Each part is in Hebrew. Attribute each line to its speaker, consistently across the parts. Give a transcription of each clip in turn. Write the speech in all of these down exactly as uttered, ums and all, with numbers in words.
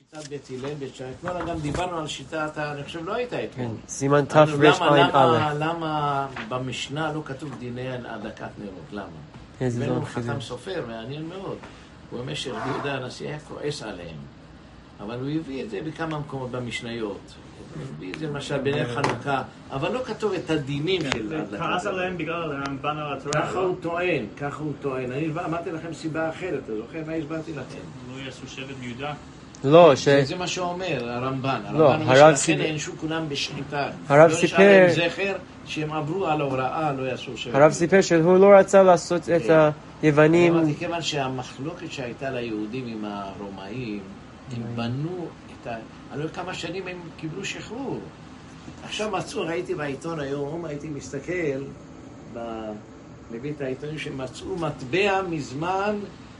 Speaker 1: שיטת בית הלל, אתמול גם דיברנו על שיטת, אני חושב לא הייתה אתמול.
Speaker 2: סימן ת' ר' עין א'.
Speaker 1: למה במשנה לא כתוב דיני הדלקת נרות? למה?
Speaker 2: איזה
Speaker 1: הוא חתם סופר, מעניין מאוד. הוא אומר שרבי יהודה הנשיא היה כועס עליהם. אבל הוא הביא את זה בכמה מקומות במשניות. הוא הביא את זה למשל בנר חנוכה, אבל לא כתוב את הדינים של הדלקת.
Speaker 3: כעס עליהם בגלל הרמב"ן על התורה.
Speaker 1: ככה הוא טוען, ככה הוא טוען. אני אמרתי לכם סיבה אחרת, אתה זוכר מה הסברתי לכם?
Speaker 3: לא יעשו שבט מיודע.
Speaker 2: לא, ש...
Speaker 1: זה מה שאומר הרמב"ן.
Speaker 2: לא,
Speaker 1: הרמב"ן
Speaker 2: הרב
Speaker 1: אומר
Speaker 2: סיפר...
Speaker 1: שלכן נענשו כולם בשחיטה.
Speaker 2: הרב
Speaker 1: לא
Speaker 2: סיפר...
Speaker 1: נשאר להם זכר שהם עברו על הוראה, לא יעשו שבט.
Speaker 2: הרב סיפר שהוא לא רצה לעשות את היוונים...
Speaker 1: אמרתי, כיוון שהמחלוקת שהייתה ליהודים עם הרומאים, הם בנו את ה... אני לא יודע כמה שנים הם קיבלו שחרור. עכשיו מצאו, ראיתי בעיתון היום, הייתי מסתכל בבית העיתונים שמצאו מטבע מזמן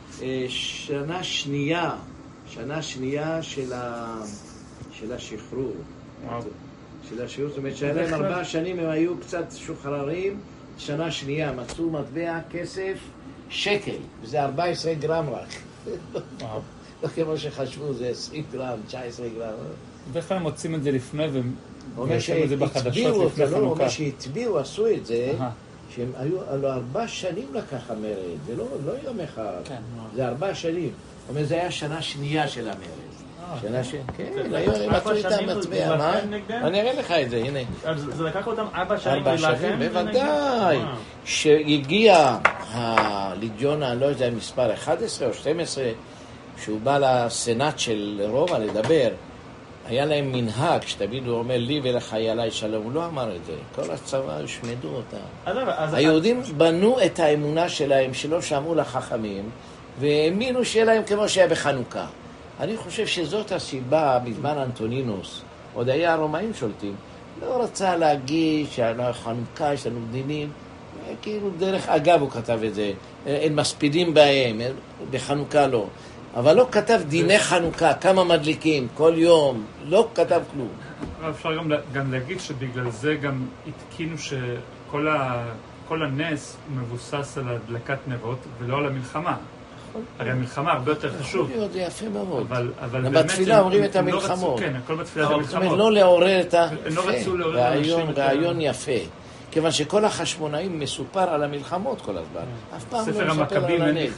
Speaker 1: שנה שנייה, שנה שנייה של, ה... של השחרור. של השחרור, זאת אומרת שהיה להם ארבע שנים, הם היו קצת שוחררים, שנה שנייה, מצאו מטבע כסף שקל, וזה ארבע עשרה גרם רק. לא כמו שחשבו, זה עשרים גרם, תשע עשרה גרם.
Speaker 4: ואיך הם מוצאים את זה לפני
Speaker 1: אומר שהטביעו אותו, לא, אומר שהטביעו, עשו את זה, שהם היו, הלוא ארבע שנים לקח המרד, זה לא יום אחד, זה ארבע שנים. אומר, זה היה שנה שנייה של המרד. שנה ש... כן, היום הם מצאו איתם מטבע, מה? אני אראה לך את זה, הנה.
Speaker 3: זה לקח אותם ארבע שנים
Speaker 1: להילחם? בוודאי. שהגיע הליגיון, אני לא יודע, מספר אחת עשרה או שתים עשרה, שהוא בא לסנאט של רומא לדבר, היה להם מנהג, שתמיד הוא אומר לי ולחיילי שלום, הוא לא אמר את זה, כל הצבא השמדו אותם. היהודים בנו את האמונה שלהם, שלא שמעו לחכמים, והאמינו שיהיה להם כמו שהיה בחנוכה. אני חושב שזאת הסיבה, בזמן אנטונינוס, עוד היה הרומאים שולטים, לא רצה להגיד שהחנוכה יש לנו דינים, כאילו דרך אגב הוא כתב את זה, הם מספידים בהם, בחנוכה לא. אבל לא כתב דיני חנוכה, כמה מדליקים, כל יום, לא כתב כלום.
Speaker 4: אפשר גם, גם להגיד שבגלל זה גם התקינו שכל ה, כל הנס מבוסס על הדלקת נרות ולא על המלחמה. הרי המלחמה הרבה יותר חשוב.
Speaker 1: יכול להיות, זה יפה מאוד.
Speaker 4: אבל, אבל באמת...
Speaker 1: בתפילה אומרים את המלחמות.
Speaker 4: כן, הכל בתפילה זה מלחמות.
Speaker 1: זאת אומרת, לא לעורר את ה...
Speaker 4: הם לא רצו לעורר אנשים את ה...
Speaker 1: רעיון יפה. כיוון שכל החשמונאים מסופר על המלחמות כל הזמן. אף פעם לא מסופר על הנס.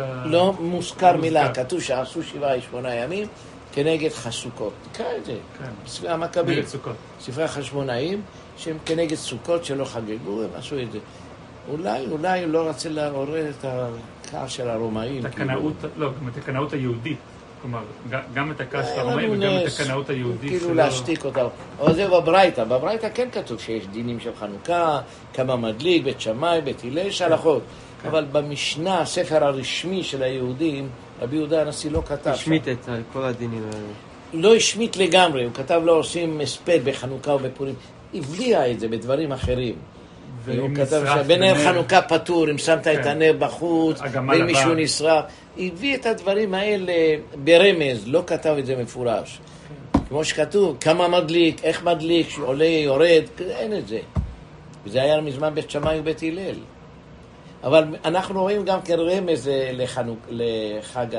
Speaker 1: לא מוזכר מילה, כתוב שעשו שבעה שמונה ימים כנגד חסוכות. תקרא את זה. ספרי המכבים. ספרי החשמונאים שהם כנגד סוכות שלא חגגו, הם עשו את זה. אולי, אולי לא רצה לעורר את הכעס של הרומאים.
Speaker 4: לא, גם את הקנאות היהודית. כלומר, גם את הכעס של הרומאים וגם את הקנאות היהודית.
Speaker 1: כאילו להשתיק אותה. אבל זה בברייתא. בברייתא כן כתוב שיש דינים של חנוכה, כמה מדליק, בית שמאי, בית הלל, יש הלכות. אבל במשנה, הספר הרשמי של היהודים, רבי יהודה הנשיא לא כתב.
Speaker 2: השמיט את כל הדינים האלה.
Speaker 1: לא השמיט לגמרי, הוא כתב לא עושים הספד בחנוכה ובפורים. הבליע את זה בדברים אחרים. הוא כתב שבנר חנוכה פטור, אם שמת את הנר בחוץ, ואם מישהו נשרף. הביא את הדברים האלה ברמז, לא כתב את זה מפורש. כמו שכתוב, כמה מדליק, איך מדליק, שעולה, יורד, אין את זה. וזה היה מזמן בית שמאי ובית הלל. אבל אנחנו רואים גם כרמז לחנוק, לחג,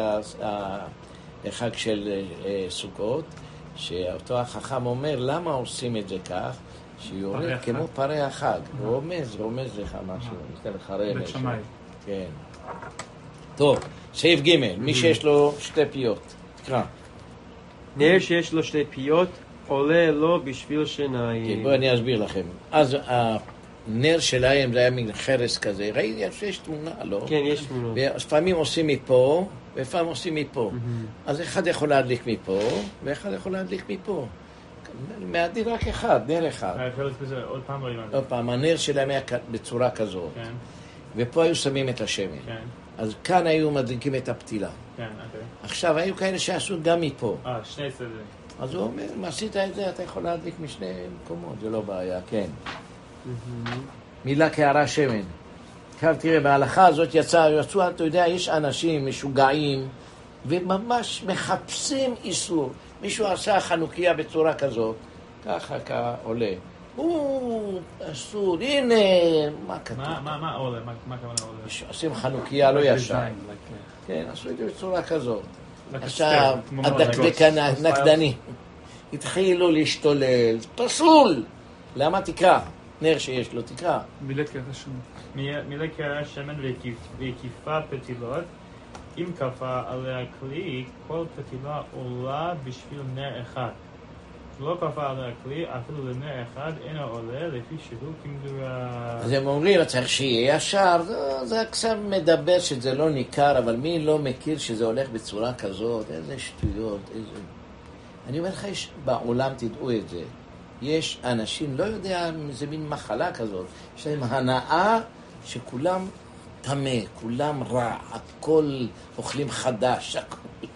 Speaker 1: לחג של סוכות, שאותו החכם אומר, למה עושים את זה כך? שיורד כמו פרי החג. רומז, רומז לך משהו, ניתן לך רמז.
Speaker 4: בית שמאי.
Speaker 1: כן. טוב, סעיף ג' מי שיש לו שתי פיות. תקרא.
Speaker 2: נר שיש לו שתי פיות עולה לו בשביל שניים.
Speaker 1: בואו אני אסביר לכם. אז הנר שלהם זה היה מין חרס כזה. ראיתי שיש תמונה, לא?
Speaker 2: כן, יש תמונה.
Speaker 1: לפעמים עושים מפה, ולפעמים עושים מפה. אז אחד יכול להדליק מפה, ואחד יכול להדליק מפה. מהדין רק אחד, נר אחד.
Speaker 3: עוד פעם לא הבנתי.
Speaker 1: עוד פעם, הנר שלהם היה בצורה כזאת.
Speaker 3: כן.
Speaker 1: ופה היו שמים את השמן.
Speaker 3: כן.
Speaker 1: אז כאן היו מדליקים את הפתילה.
Speaker 3: כן, אוקיי.
Speaker 1: עכשיו, היו כאלה שעשו גם מפה.
Speaker 3: אה, שני צדדים.
Speaker 1: אז הוא אומר, אם עשית את זה, אתה יכול להדליק משני מקומות, זה לא בעיה, כן. מילה כערה שמן. עכשיו תראה, בהלכה הזאת יצא, יצאו, אתה יודע, יש אנשים משוגעים, וממש מחפשים איסור. מישהו עשה חנוכיה בצורה כזאת, ככה כעולה. הוא אסור, הנה, מה כתוב?
Speaker 3: מה, מה, מה עולה? מה, מה כמובן עולה?
Speaker 1: עושים חנוכיה לא ישר. כן, עשו את זה בצורה כזאת. עכשיו, הדקדק הנקדני. התחילו להשתולל, פסול! למה תקרא? נר שיש לו, תקרא.
Speaker 4: מילא קרע שמן.
Speaker 3: מילא קרע שמן והקיפה פתילות. אם כפה עליה כלי, כל פתילה עולה בשביל נר אחד. לא כפה עליה כלי, אפילו לנר אחד אינו עולה לפי שהוא כמדורה.
Speaker 1: אז הם אומרים, צריך שיהיה ישר. זה, זה עכשיו מדבר שזה לא ניכר, אבל מי לא מכיר שזה הולך בצורה כזאת? איזה שטויות, איזה... אני אומר לך, יש בעולם, תדעו את זה. יש אנשים, לא יודע, זה מין מחלה כזאת, יש להם הנאה שכולם טמא, כולם רע, הכל אוכלים חדש, הכל.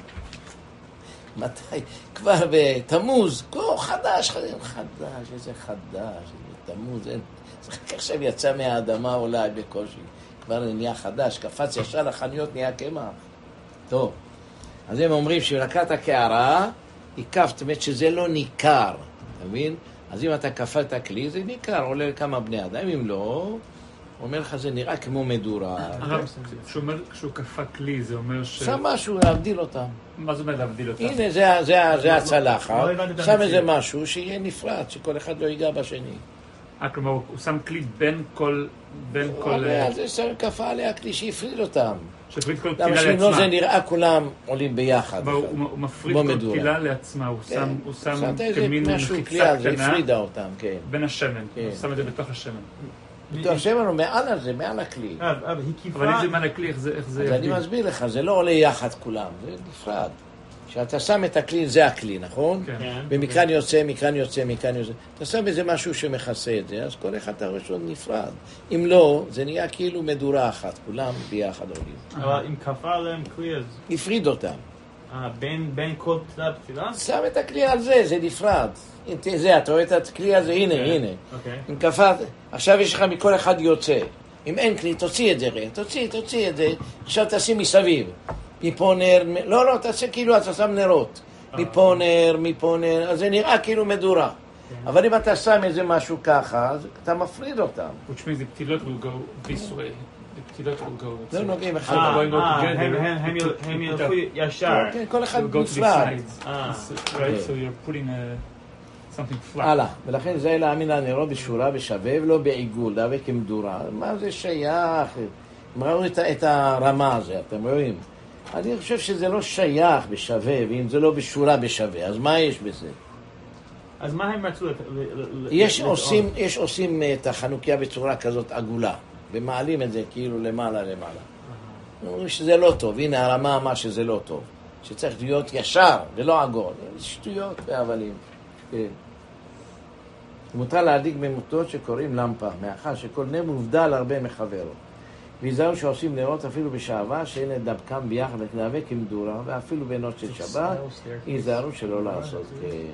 Speaker 1: מתי? כבר בתמוז, כל חדש, חדש, חדש, איזה חדש, איזה תמוז, אין. זה עכשיו יצא מהאדמה אולי בקושי, כבר נהיה חדש, קפץ ישר לחניות, נהיה קמח. טוב, אז הם אומרים שלקחת הקערה, עיקפת, זאת אומרת שזה לא ניכר, אתה מבין? אז אם אתה קפא את הכלי, זה ניכר, עולה לכמה בני אדם, אם לא, הוא אומר לך, זה נראה כמו מדורה.
Speaker 4: כשהוא קפא כלי, זה אומר ש...
Speaker 1: שם משהו להבדיל אותם.
Speaker 4: מה זה אומר להבדיל אותם?
Speaker 1: הנה, זה הצלחת, שם איזה משהו שיהיה נפרד, שכל אחד לא ייגע בשני.
Speaker 4: אה, כלומר, הוא שם כלי בין כל... בין כל...
Speaker 1: אז זה שם קפא עליה כלי שהפריד אותם.
Speaker 4: שהפריד כל פתילה לעצמה.
Speaker 1: למה שלא זה נראה כולם עולים ביחד.
Speaker 4: הוא מפריד כל פתילה לעצמה, הוא שם כמין מחיצה קטנה
Speaker 1: הפרידה אותם, כן.
Speaker 4: בין השמן, הוא שם את זה בתוך השמן.
Speaker 1: בתוך השמן הוא מעל הזה, מעל הכלי.
Speaker 3: אבל היא קיפה...
Speaker 4: אבל אם זה מעל הכלי, איך זה...
Speaker 1: אז אני מסביר לך, זה לא עולה יחד כולם, זה נפרד. כשאתה שם את הכלי, זה הכלי, נכון?
Speaker 4: כן.
Speaker 1: ומכאן יוצא, מכאן יוצא, מכאן יוצא. אתה שם איזה משהו שמכסה את זה, אז כל אחד אתה רואה שהוא נפרד. אם לא, זה נהיה כאילו מדורה אחת, כולם ביחד עולים.
Speaker 3: אבל אם כפה עליהם כלי, אז...
Speaker 1: הפריד אותם.
Speaker 3: בין כל פתילה פתילה?
Speaker 1: שם את הכלי על זה, זה נפרד. זה, אתה רואה את הכלי הזה, הנה, הנה. אם כפה, עכשיו יש לך מכל אחד יוצא. אם אין כלי, תוציא את זה, תוציא, תוציא את זה. עכשיו תשים מסביב. מפה נר, לא, לא, תעשה כאילו, אתה שם נרות. מפה נר, מפה נר, אז זה נראה כאילו מדורה. אבל אם אתה שם איזה משהו ככה, אז אתה מפריד אותם.
Speaker 4: which means the פתילות will go this way. the פתילות will go...
Speaker 1: לא נוגעים אחד.
Speaker 3: הם ילכו ישר.
Speaker 1: כן, כל אחד נפרד.
Speaker 4: right, so you're putting something flat.
Speaker 1: הלאה, ולכן זה להאמין לנרות בשורה בשווה ולא בעיגול, דווקא כמדורה. מה זה שייך? הם ראו את הרמה הזה, אתם רואים? אני חושב שזה לא שייך בשווה, ואם זה לא בשורה בשווה, אז מה יש בזה?
Speaker 3: אז מה הם רצו?
Speaker 1: יש עושים, יש עושים את החנוכיה בצורה כזאת עגולה, ומעלים את זה כאילו למעלה למעלה. אומרים שזה לא טוב, הנה הרמה אמר שזה לא טוב, שצריך להיות ישר ולא עגול, שטויות והבלים. מותר להדליק במותות שקוראים למפה, מאחר שכל נר מובדל הרבה מחברו. ויזהרו שעושים נרות אפילו בשעבה, שאין לדבקם ביחד להיאבק עם מדורה, ואפילו בנות של שבת, יזהרו שלא לעשות.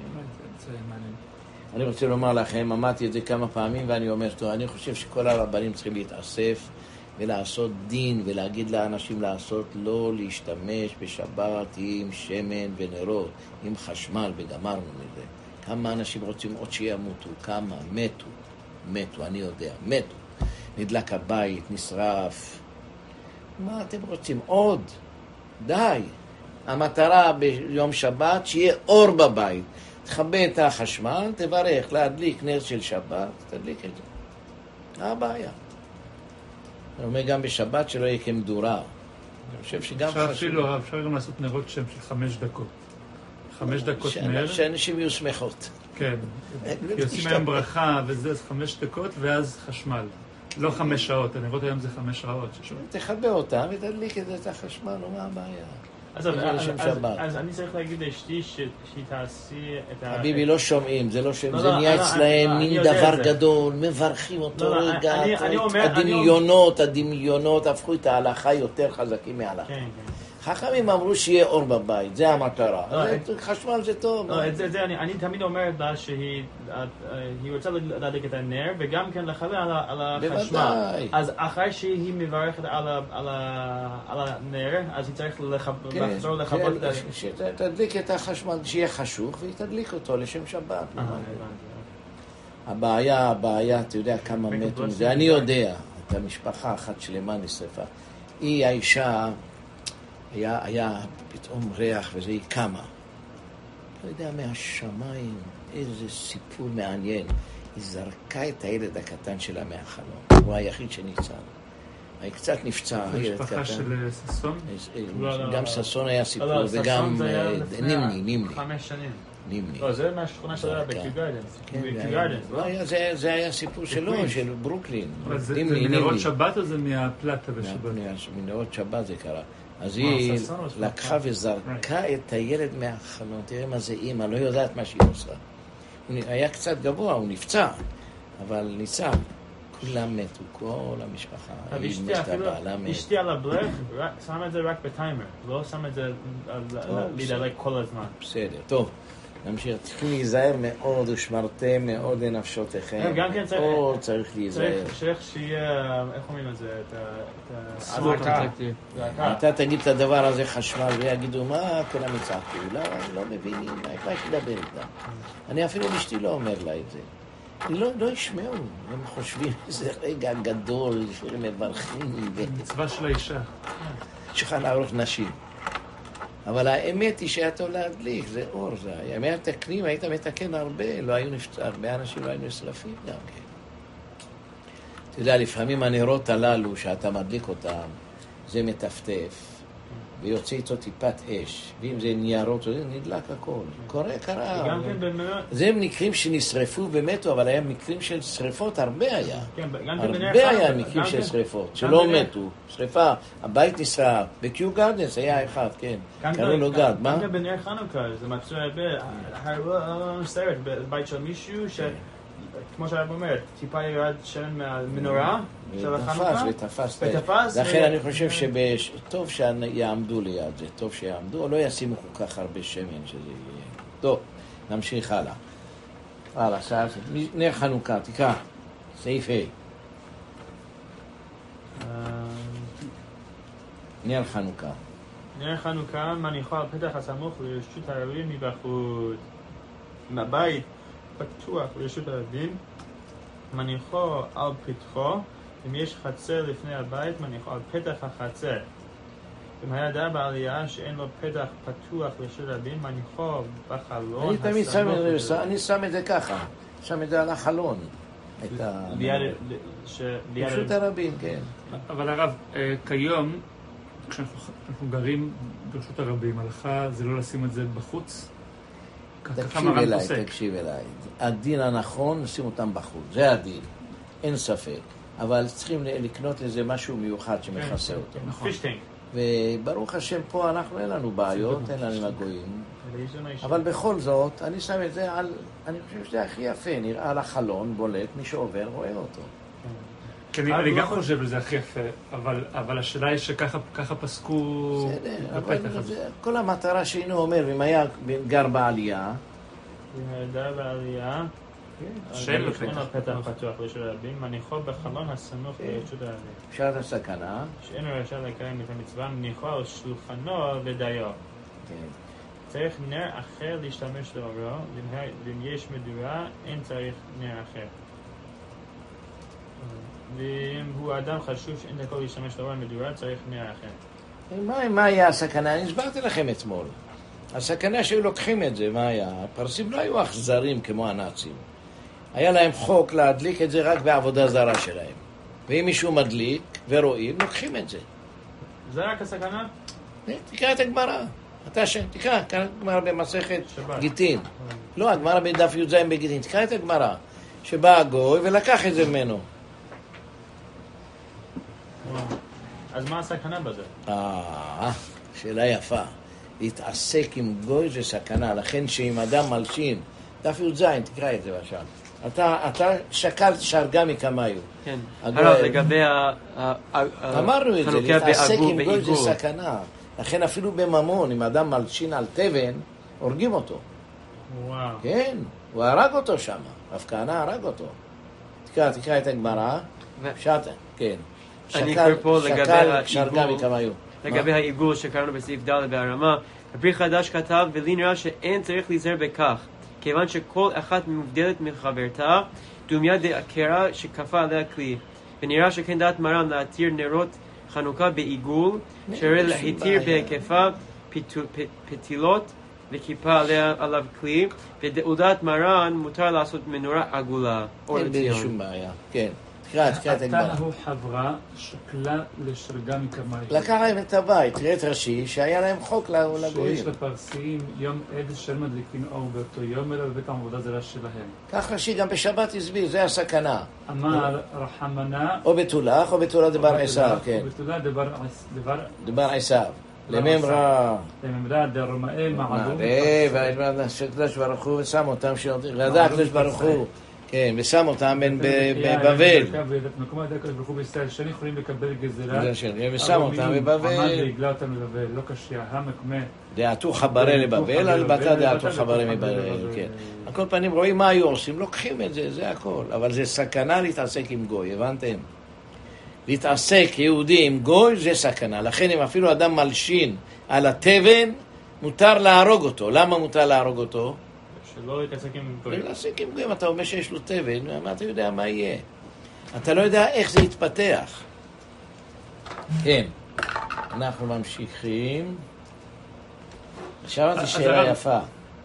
Speaker 1: אני רוצה לומר לכם, אמרתי את זה כמה פעמים, ואני אומר, טוב, אני חושב שכל הרבנים צריכים להתאסף, ולעשות דין, ולהגיד לאנשים לעשות, לא להשתמש בשבת עם שמן ונרות, עם חשמל, וגמרנו מזה. כמה אנשים רוצים עוד שימותו, כמה, מתו, מתו, אני יודע, מתו. נדלק הבית, נשרף. מה אתם רוצים? עוד. די. המטרה ביום שבת שיהיה אור בבית. תכבה את החשמל, תברך, להדליק נר של שבת, תדליק את זה. מה הבעיה? אני אומר גם בשבת שלא יהיה כמדורה. אני חושב שגם
Speaker 4: חשוב. אפילו, אפשר גם לעשות נרות שם של חמש דקות. חמש דקות נר.
Speaker 1: שאנשים יהיו שמחות.
Speaker 4: כן. כי עושים היום ברכה וזה, אז חמש דקות ואז חשמל. לא חמש שעות, הנרות היום זה חמש שעות.
Speaker 1: תחבה אותם ותדליק את החשמל, מה הבעיה?
Speaker 3: אז אני צריך להגיד לאשתי שהיא תעשי את ה...
Speaker 1: חביבי, לא שומעים, זה לא שומעים, זה נהיה אצלהם מין דבר גדול, מברכים אותו רגע, הדמיונות, הדמיונות הפכו את ההלכה יותר חזקים מההלכה. חכמים אמרו שיהיה אור בבית, זה המטרה. חשמל זה טוב.
Speaker 3: אני תמיד אומרת לה שהיא רוצה להדליק את הנר, וגם כן לחבר על החשמל. אז אחרי שהיא מברכת על הנר, אז היא צריך לחזור לכבות את הנר.
Speaker 1: תדליק את החשמל, שיהיה חשוך, והיא תדליק אותו לשם שבת. הבעיה, הבעיה, אתה יודע כמה מתו מזה. אני יודע, את המשפחה אחת שלמה נשרפה. היא האישה... היה, היה פתאום ריח וזה היא קמה. לא יודע, מהשמיים, איזה סיפור מעניין. היא זרקה את הילד הקטן שלה מהחלום. הוא היחיד שניצל. היא קצת נפצע, הילד קטן.
Speaker 4: המשפחה של ססון?
Speaker 1: גם ססון היה סיפור, וגם נימני, נימני.
Speaker 3: חמש שנים.
Speaker 1: נימני.
Speaker 3: לא, זה מהשכונה שלה בקיו גארדנס.
Speaker 1: זה היה סיפור שלו, של ברוקלין.
Speaker 4: זה מנהרות שבת או זה מהפלטה בשבת?
Speaker 1: מנהרות שבת זה קרה. אז היא לקחה וזרקה את הילד מהחלון. תראה מה זה אימא, לא יודעת מה שהיא עושה. הוא היה קצת גבוה, הוא נפצע, אבל ניצל. כולם מתו, כל המשפחה.
Speaker 3: היא מתה, בעלה מת. אשתי על הבלך, שם את זה רק בטיימר. לא שם את זה להידלק כל הזמן.
Speaker 1: בסדר, טוב. נמשיך, צריכים להיזהר מאוד ושמרתם מאוד לנפשותיכם.
Speaker 3: גם כן צריך...
Speaker 1: או צריך להיזהר.
Speaker 3: צריך שיהיה, איך אומרים את זה? את
Speaker 1: ה... אתה תגיד את הדבר הזה חשמל ויגידו, מה כולם יצעקו? לא, אני לא מבינים, מה יש לדבר איתם? אני אפילו אשתי לא אומר לה את זה. לא, לא ישמעו, הם חושבים שזה רגע גדול, שהם מברכים.
Speaker 4: מצווה של האישה.
Speaker 1: שולחן ערוך נשים. אבל האמת היא שאת לא להדליק, זה אור, זה היה. אם היית תקנים, היית מתקן הרבה, לא היו נפצע, הרבה אנשים לא היו נשרפים גם כן. אתה יודע, לפעמים הנרות הללו, שאתה מדליק אותם, זה מטפטף, ויוצא איתו טיפת אש, ואם זה ניירות, זה נדלק הכל. קורה, קרה.
Speaker 3: גם כן במאה...
Speaker 1: זה מקרים שנשרפו ומתו, אבל היה מקרים של שרפות, הרבה היה.
Speaker 3: כן, גם כן בנר
Speaker 1: הרבה היה מקרים של שרפות, שלא מתו. שרפה, הבית נשרף, בקיו גארדנס היה אחד, כן. קראו לו גד, מה?
Speaker 3: גם כן בנר חנוכה, זה מצוי הרבה, סרט, בבית של מישהו ש... כמו שהרב אומר, טיפה ירד שלם מהמנורה של החנוכה.
Speaker 1: ותפס, ותפס. לכן אני חושב שטוב שיעמדו ליד זה, טוב שיעמדו, או לא ישימו כל כך הרבה שמן שזה יהיה. טוב, נמשיך הלאה. הלאה, סער, נר חנוכה, תקרא, סעיף ה'. נר חנוכה.
Speaker 3: נר חנוכה מניחו על פתח הסמוך לרשות הרבים מבחוץ. מהבית פתוח לרשות הרבים, מניחו על פתחו, אם יש חצר לפני הבית, מניחו על פתח החצר. אם היה דר בעלייה שאין לו פתח פתוח לרשות הרבים, מניחו בחלון.
Speaker 1: אני תמיד שם את זה, אני שם את זה ככה, שם את זה על החלון. לרשות הרבים, כן.
Speaker 4: אבל הרב, כיום, כשאנחנו גרים ברשות הרבים, הלכה זה לא לשים את זה בחוץ?
Speaker 1: תקשיב אליי, תקשיב אליי. הדין הנכון, נשים אותם בחוץ. זה הדין. אין ספק. אבל צריכים לקנות לזה משהו מיוחד שמכסה אותו.
Speaker 3: פישטינג.
Speaker 1: וברוך השם פה אנחנו אין לנו בעיות, אין לנו מגויים. אבל בכל זאת, אני שם את זה על... אני חושב שזה הכי יפה. נראה על החלון, בולט, מי שעובר רואה אותו.
Speaker 4: כן, אני גם חושב שזה הכי יפה, אבל השאלה היא שככה פסקו בפתח הזה.
Speaker 1: כל המטרה שהיינו אומר, אם היה גר בעלייה,
Speaker 3: אם היה גר בעלייה, שאין לו פתח פתוח לרשות הרבים, מניחו בחלון הסמוך לרשות הרבים.
Speaker 1: בשעת הסכנה.
Speaker 3: שאין לו רשאי לקיים את המצווה, מניחו על שולחנו ודיו. צריך נר אחר להשתמש לאורו, ואם יש מדורה, אין צריך נר אחר. ואם הוא אדם חשוב שאין לכל להשתמש לאור המדורה, צריך נר אחר.
Speaker 1: מה, מה היה הסכנה? אני הסברתי לכם אתמול. הסכנה שהיו לוקחים את זה, מה היה? הפרסים לא היו אכזרים כמו הנאצים. היה להם חוק להדליק את זה רק בעבודה זרה שלהם. ואם מישהו מדליק ורואים, לוקחים את זה.
Speaker 3: זה רק הסכנה?
Speaker 1: תקרא את הגמרא. אתה שם, תקרא, תקרא את הגמרא במסכת גיטין. לא, הגמרא בדף י"ז בגיטין. תקרא את הגמרא. שבא הגוי ולקח את זה ממנו.
Speaker 3: אז מה הסכנה בזה?
Speaker 1: אה, שאלה יפה. להתעסק עם גוי זה סכנה, לכן שאם אדם מלשין, דף י"ז, תקרא את זה בשם. אתה, אתה שקלת שהרגה מכמה היו.
Speaker 2: כן, הרב, לגבי ה...
Speaker 1: אמרנו את זה, להתעסק עם גוי זה סכנה. לכן אפילו בממון, אם אדם מלשין על תבן, הורגים אותו.
Speaker 3: וואו.
Speaker 1: כן, הוא הרג אותו שם, רב כהנא הרג אותו. תקרא, תקרא את הגמרא. שעת, כן.
Speaker 2: אני קורא פה
Speaker 1: לגבי
Speaker 2: לגבי העיגול שקראנו בסעיף ד' בהרמה. הפרי חדש כתב, ולי נראה שאין צריך להיזהר בכך, כיוון שכל אחת מבדלת מחברתה, דומיה דעקרה שכפה עליה כלי. ונראה שכן דעת מרן להתיר נרות חנוכה בעיגול, שהרי להתיר בהיקפה פתילות וכיפה עליו כלי, ודעודת מרן מותר לעשות מנורה עגולה.
Speaker 1: אין בזה שום בעיה, כן. תקרא, תקרא את הגמרא.
Speaker 4: עתה הוא חברה שקלה לשרגה מכמה ימים.
Speaker 1: לקח להם את הבית, תראה את רש"י, שהיה להם חוק לגויים.
Speaker 4: שיש לפרסים יום עד של מדליקין אור באותו יום, אלא בבית העבודה זרה שלהם.
Speaker 1: כך רש"י גם בשבת הסביר, זה הסכנה.
Speaker 4: אמר רחמנה,
Speaker 1: או בתולך, או בתולה דבר עשיו, כן.
Speaker 4: או בתולה דבר
Speaker 1: דבר עשיו. לממרא.
Speaker 4: לממרא דרמאל מעלו.
Speaker 1: מעלה, והקדוש ברוך הוא ושם אותם, וידע הקדוש ברוך הוא. כן, ושם אותם בבבל.
Speaker 4: מקום הידע הקדוש ברוך הוא בישראל, שאין יכולים לקבל גזירה.
Speaker 1: ושם אותם בבבל.
Speaker 4: עמד והגלה אותם לבבל, לא קשיא, המקמה.
Speaker 1: דעתו חברה לבבל, על בתה דעתו חברה מבבל, כן. על כל פנים רואים מה היו עושים, לוקחים את זה, זה הכל. אבל זה סכנה להתעסק עם גוי, הבנתם? להתעסק יהודי עם גוי זה סכנה. לכן אם אפילו אדם מלשין על התבן, מותר להרוג אותו. למה מותר להרוג אותו?
Speaker 3: שלא להתעסק עם גויים.
Speaker 1: להתעסק עם גויים, אתה אומר שיש לו תבן, מה אתה יודע מה יהיה? אתה לא יודע איך זה יתפתח. כן, אנחנו ממשיכים. עכשיו זו שאלה יפה.